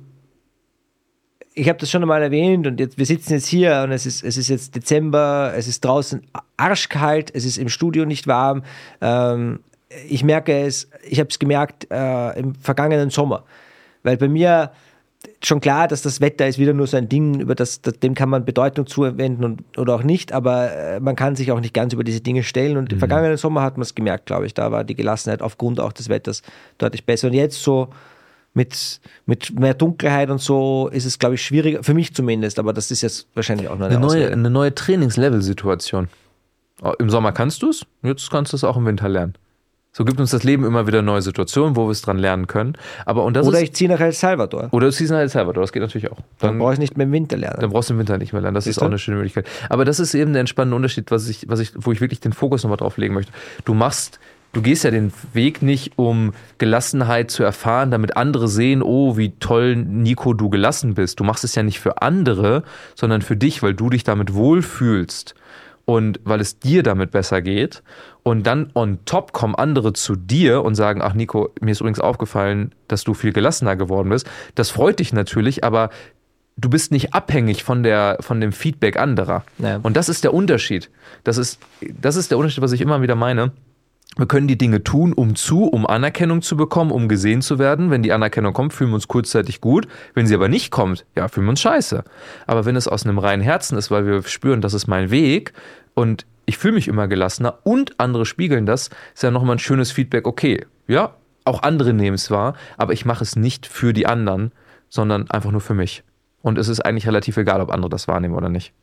ich habe das schon einmal erwähnt und jetzt, wir sitzen jetzt hier und es ist, es ist jetzt Dezember, es ist draußen arschkalt, es ist im Studio nicht warm. Ähm, ich merke es, ich habe es gemerkt äh, im vergangenen Sommer, weil bei mir schon klar, dass das Wetter ist wieder nur so ein Ding, über das, das dem kann man Bedeutung zuwenden und, oder auch nicht, aber äh, man kann sich auch nicht ganz über diese Dinge stellen und mhm. im vergangenen Sommer hat man es gemerkt, glaube ich, da war die Gelassenheit aufgrund auch des Wetters deutlich besser und jetzt so mit, mit mehr Dunkelheit und so ist es, glaube ich, schwieriger, für mich zumindest, aber das ist jetzt wahrscheinlich auch noch eine, eine neue, Ausrede. eine neue Trainingslevel-Situation. Im Sommer kannst du es, jetzt kannst du es auch im Winter lernen. So gibt uns das Leben immer wieder neue Situationen, wo wir es dran lernen können. Aber, und das oder ist, ich ziehe nach El Salvador. Oder du ziehst nach El Salvador, das geht natürlich auch. Dann, dann brauche ich nicht mehr im Winter lernen. Dann brauchst du im Winter nicht mehr lernen, das Siehst ist auch du? eine schöne Möglichkeit. Aber das ist eben der entspannende Unterschied, was ich, was ich, wo ich wirklich den Fokus nochmal drauf legen möchte. Du machst, du gehst ja den Weg nicht, um Gelassenheit zu erfahren, damit andere sehen, oh, wie toll, Nico, du gelassen bist. Du machst es ja nicht für andere, sondern für dich, weil du dich damit wohlfühlst. Und weil es dir damit besser geht und dann on top kommen andere zu dir und sagen, ach Nico, mir ist übrigens aufgefallen, dass du viel gelassener geworden bist. Das freut dich natürlich, aber du bist nicht abhängig von, der, von dem Feedback anderer. Ja. Und das ist der Unterschied. Das ist, das ist der Unterschied, was ich immer wieder meine. Wir können die Dinge tun, um zu, um Anerkennung zu bekommen, um gesehen zu werden. Wenn die Anerkennung kommt, fühlen wir uns kurzzeitig gut. Wenn sie aber nicht kommt, ja, fühlen wir uns scheiße. Aber wenn es aus einem reinen Herzen ist, weil wir spüren, das ist mein Weg und ich fühle mich immer gelassener und andere spiegeln das, ist ja nochmal ein schönes Feedback. Okay, ja, auch andere nehmen es wahr, aber ich mache es nicht für die anderen, sondern einfach nur für mich. Und es ist eigentlich relativ egal, ob andere das wahrnehmen oder nicht.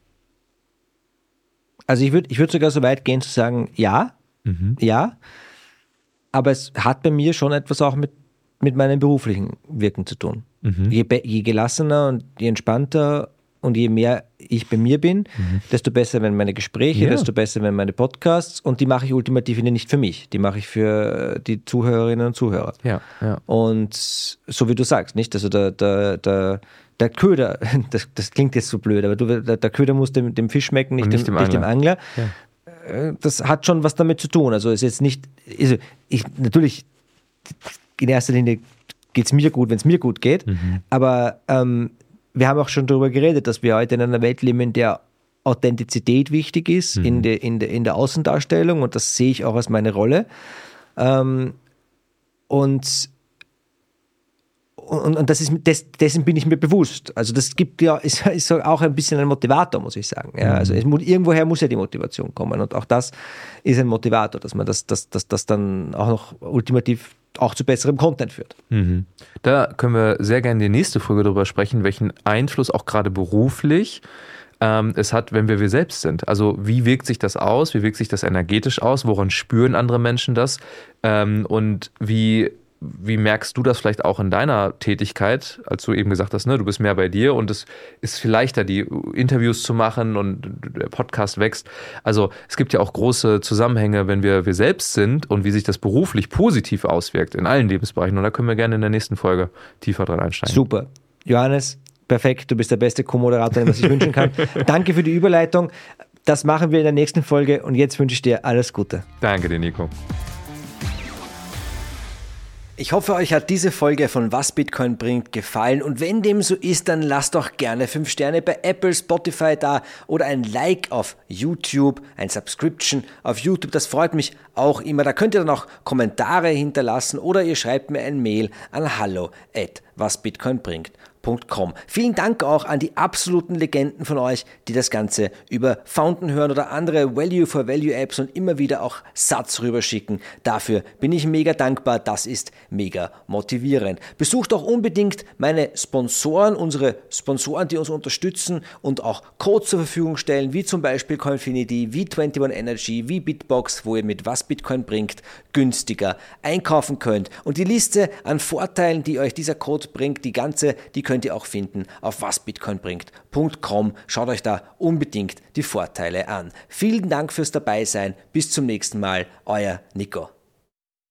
Also ich würde ich würd sogar so weit gehen zu sagen, ja, Mhm. Ja, aber es hat bei mir schon etwas auch mit, mit meinem beruflichen Wirken zu tun. Mhm. Je, je gelassener und je entspannter und je mehr ich bei mir bin, mhm. desto besser werden meine Gespräche, ja. desto besser werden meine Podcasts und die mache ich ultimativ nicht für mich, die mache ich für die Zuhörerinnen und Zuhörer. Ja, ja. Und so wie du sagst, nicht? Also der, der, der, der Köder, das, das klingt jetzt so blöd, aber du, der, der Köder muss dem, dem Fisch schmecken, nicht, nicht dem, dem Angler. Nicht dem Angler. Ja. Das hat schon was damit zu tun. Also es ist jetzt nicht, also ich, natürlich in erster Linie geht es mir gut, wenn es mir gut geht, mhm. aber ähm, wir haben auch schon darüber geredet, dass wir heute in einer Welt leben, in der Authentizität wichtig ist mhm. in, de, in, de, in der Außendarstellung und das sehe ich auch als meine Rolle. Ähm, und Und, und das ist, des, dessen bin ich mir bewusst. Also das gibt ja, ist, ist auch ein bisschen ein Motivator, muss ich sagen. Ja, also es, irgendwoher muss ja die Motivation kommen und auch das ist ein Motivator, dass man das, das, das, das dann auch noch ultimativ auch zu besserem Content führt. Mhm. Da können wir sehr gerne in die nächste Folge darüber sprechen, welchen Einfluss auch gerade beruflich ähm, es hat, wenn wir wir selbst sind. Also wie wirkt sich das aus? Wie wirkt sich das energetisch aus? Woran spüren andere Menschen das? Ähm, und wie Wie merkst du das vielleicht auch in deiner Tätigkeit, als du eben gesagt hast, ne, du bist mehr bei dir und es ist viel leichter, die Interviews zu machen und der Podcast wächst. Also es gibt ja auch große Zusammenhänge, wenn wir wir selbst sind und wie sich das beruflich positiv auswirkt in allen Lebensbereichen. Und da können wir gerne in der nächsten Folge tiefer dran einsteigen. Super. Johannes, perfekt. Du bist der beste Co-Moderator, den man sich wünschen kann. Danke für die Überleitung. Das machen wir in der nächsten Folge und jetzt wünsche ich dir alles Gute. Danke dir, Nico. Ich hoffe, euch hat diese Folge von Was Bitcoin bringt gefallen und wenn dem so ist, dann lasst doch gerne fünf Sterne bei Apple, Spotify da oder ein Like auf YouTube, ein Subscription auf YouTube, das freut mich auch immer. Da könnt ihr dann auch Kommentare hinterlassen oder ihr schreibt mir ein Mail an hallo at wasbitcoinbringt punkt com. Vielen Dank auch an die absoluten Legenden von euch, die das Ganze über Fountain hören oder andere Value-for-Value-Apps und immer wieder auch Satz rüberschicken. Dafür bin ich mega dankbar, das ist mega motivierend. Besucht auch unbedingt meine Sponsoren, unsere Sponsoren, die uns unterstützen und auch Codes zur Verfügung stellen, wie zum Beispiel Coinfinity, wie einundzwanzig Energy, wie Bitbox, wo ihr mit Was Bitcoin bringt günstiger einkaufen könnt. Und die Liste an Vorteilen, die euch dieser Code bringt, die ganze, die könnt ihr auch finden auf wasbitcoinbringt punkt com. Schaut euch da unbedingt die Vorteile an. Vielen Dank fürs Dabeisein. Bis zum nächsten Mal. Euer Nico.